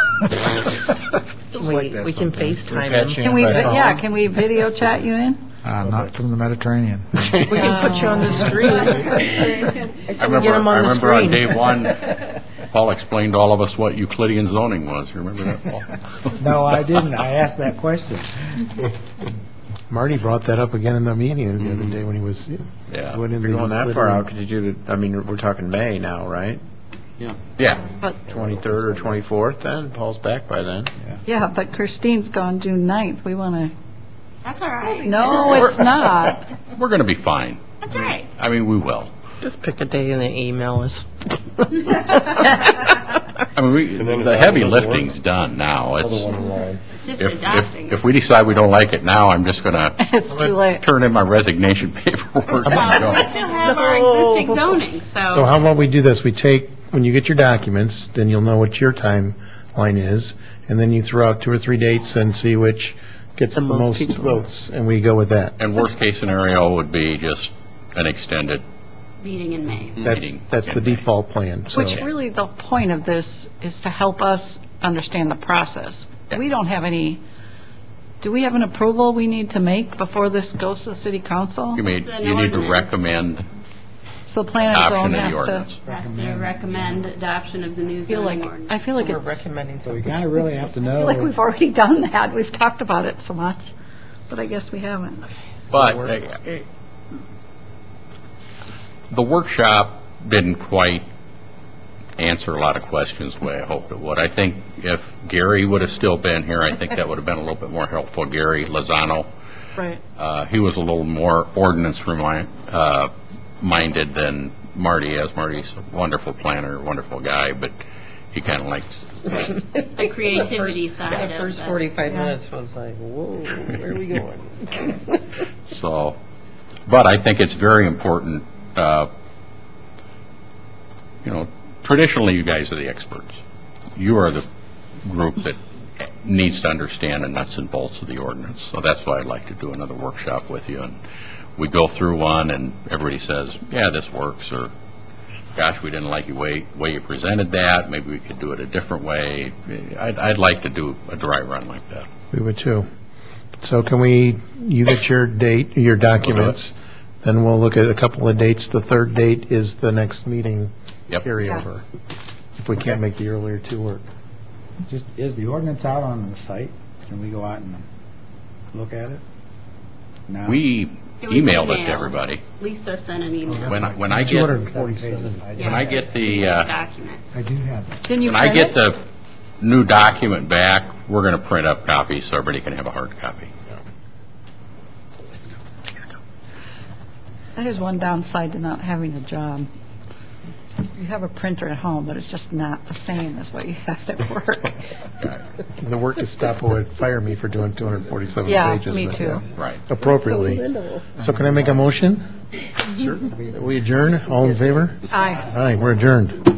We can FaceTime Patch him. in Can we, by phone. yeah, can we video chat you in? Not from the Mediterranean. We can put you on the screen. I said we get him I on the remember on screen. day one, Paul explained to all of us what Euclidean zoning was. You remember that, Paul? No, I didn't. I asked that question. Marty brought that up again in the meeting the other day when he was Yeah. going in If the you're going that far Euclidean- out, could you do the, I mean, we're talking May now, right? Yeah. 23rd or 24th then? Paul's back by then. Yeah, but Christine's gone June 9th. We want to, That's all right. no, it's not. We're going to be fine. That's all right. I mean, we will. Just pick a day and then email us. I mean, And then the is heavy that another lifting's done now. Another It's, one in line. It's just if adopting. if we decide we don't like it now, I'm just going to It's too late. turn in my resignation paperwork and Well, we go. still have our existing zoning, So how about we do this? We take, when you get your documents, then you'll know what your timeline is, and then you throw out 2 or 3 dates and see which gets the most people. votes, and we go with that. And worst case scenario would be just an extended meeting in May. meeting. That's the default plan, so. Which really, the point of this is to help us understand the process. We don't have any, do we have an approval we need to make before this goes to the city council? You need to recommend So plan and zone adoption of has the to. ordinance. Has to recommend adoption of the new Feel zoning like, ordinance. I feel like We're it's, recommending So we something. kind of really have to I feel like know. we've already done that. We've talked about it so much, but I guess we haven't. But the workshop didn't quite answer a lot of questions the way I hoped it would. I think if Gary would have still been here, I think that would have been a little bit more helpful. Gary Lozano, Right. he was a little more ordinance-minded than Marty is. Marty's a wonderful planner, wonderful guy, but he kind of likes The creativity side The of first the- 45 Yeah. minutes was like, whoa, where are we going? so. But I think it's very important. Traditionally, you guys are the experts. You are the group that needs to understand the nuts and bolts of the ordinance. So that's why I'd like to do another workshop with you. And we go through one and everybody says, yeah, this works, or gosh, we didn't like the way you presented that, maybe we could do it a different way. I'd like to do a dry run like that. We would too. So can you get your date, your documents, then we'll look at a couple of dates. The third date is the next meeting carryover. If we can't make the earlier two work. Just, is the ordinance out on the site? Can we go out and look at it? No. We It was emailed it emailed. to everybody. Lisa sent an email. When I get 247. when I get the Document. I do have it. Didn't you when I print get it? the new document back, we're going to print up copies so everybody can have a hard copy. That is one downside to not having a job. You have a printer at home, but it's just not the same as what you have at work. The work is stopped would fire me for doing 247 Yeah, pages. me but, too. Right. Appropriately. So can I make a motion? Sure. We adjourn? All in favor? Aye. Aye, we're adjourned.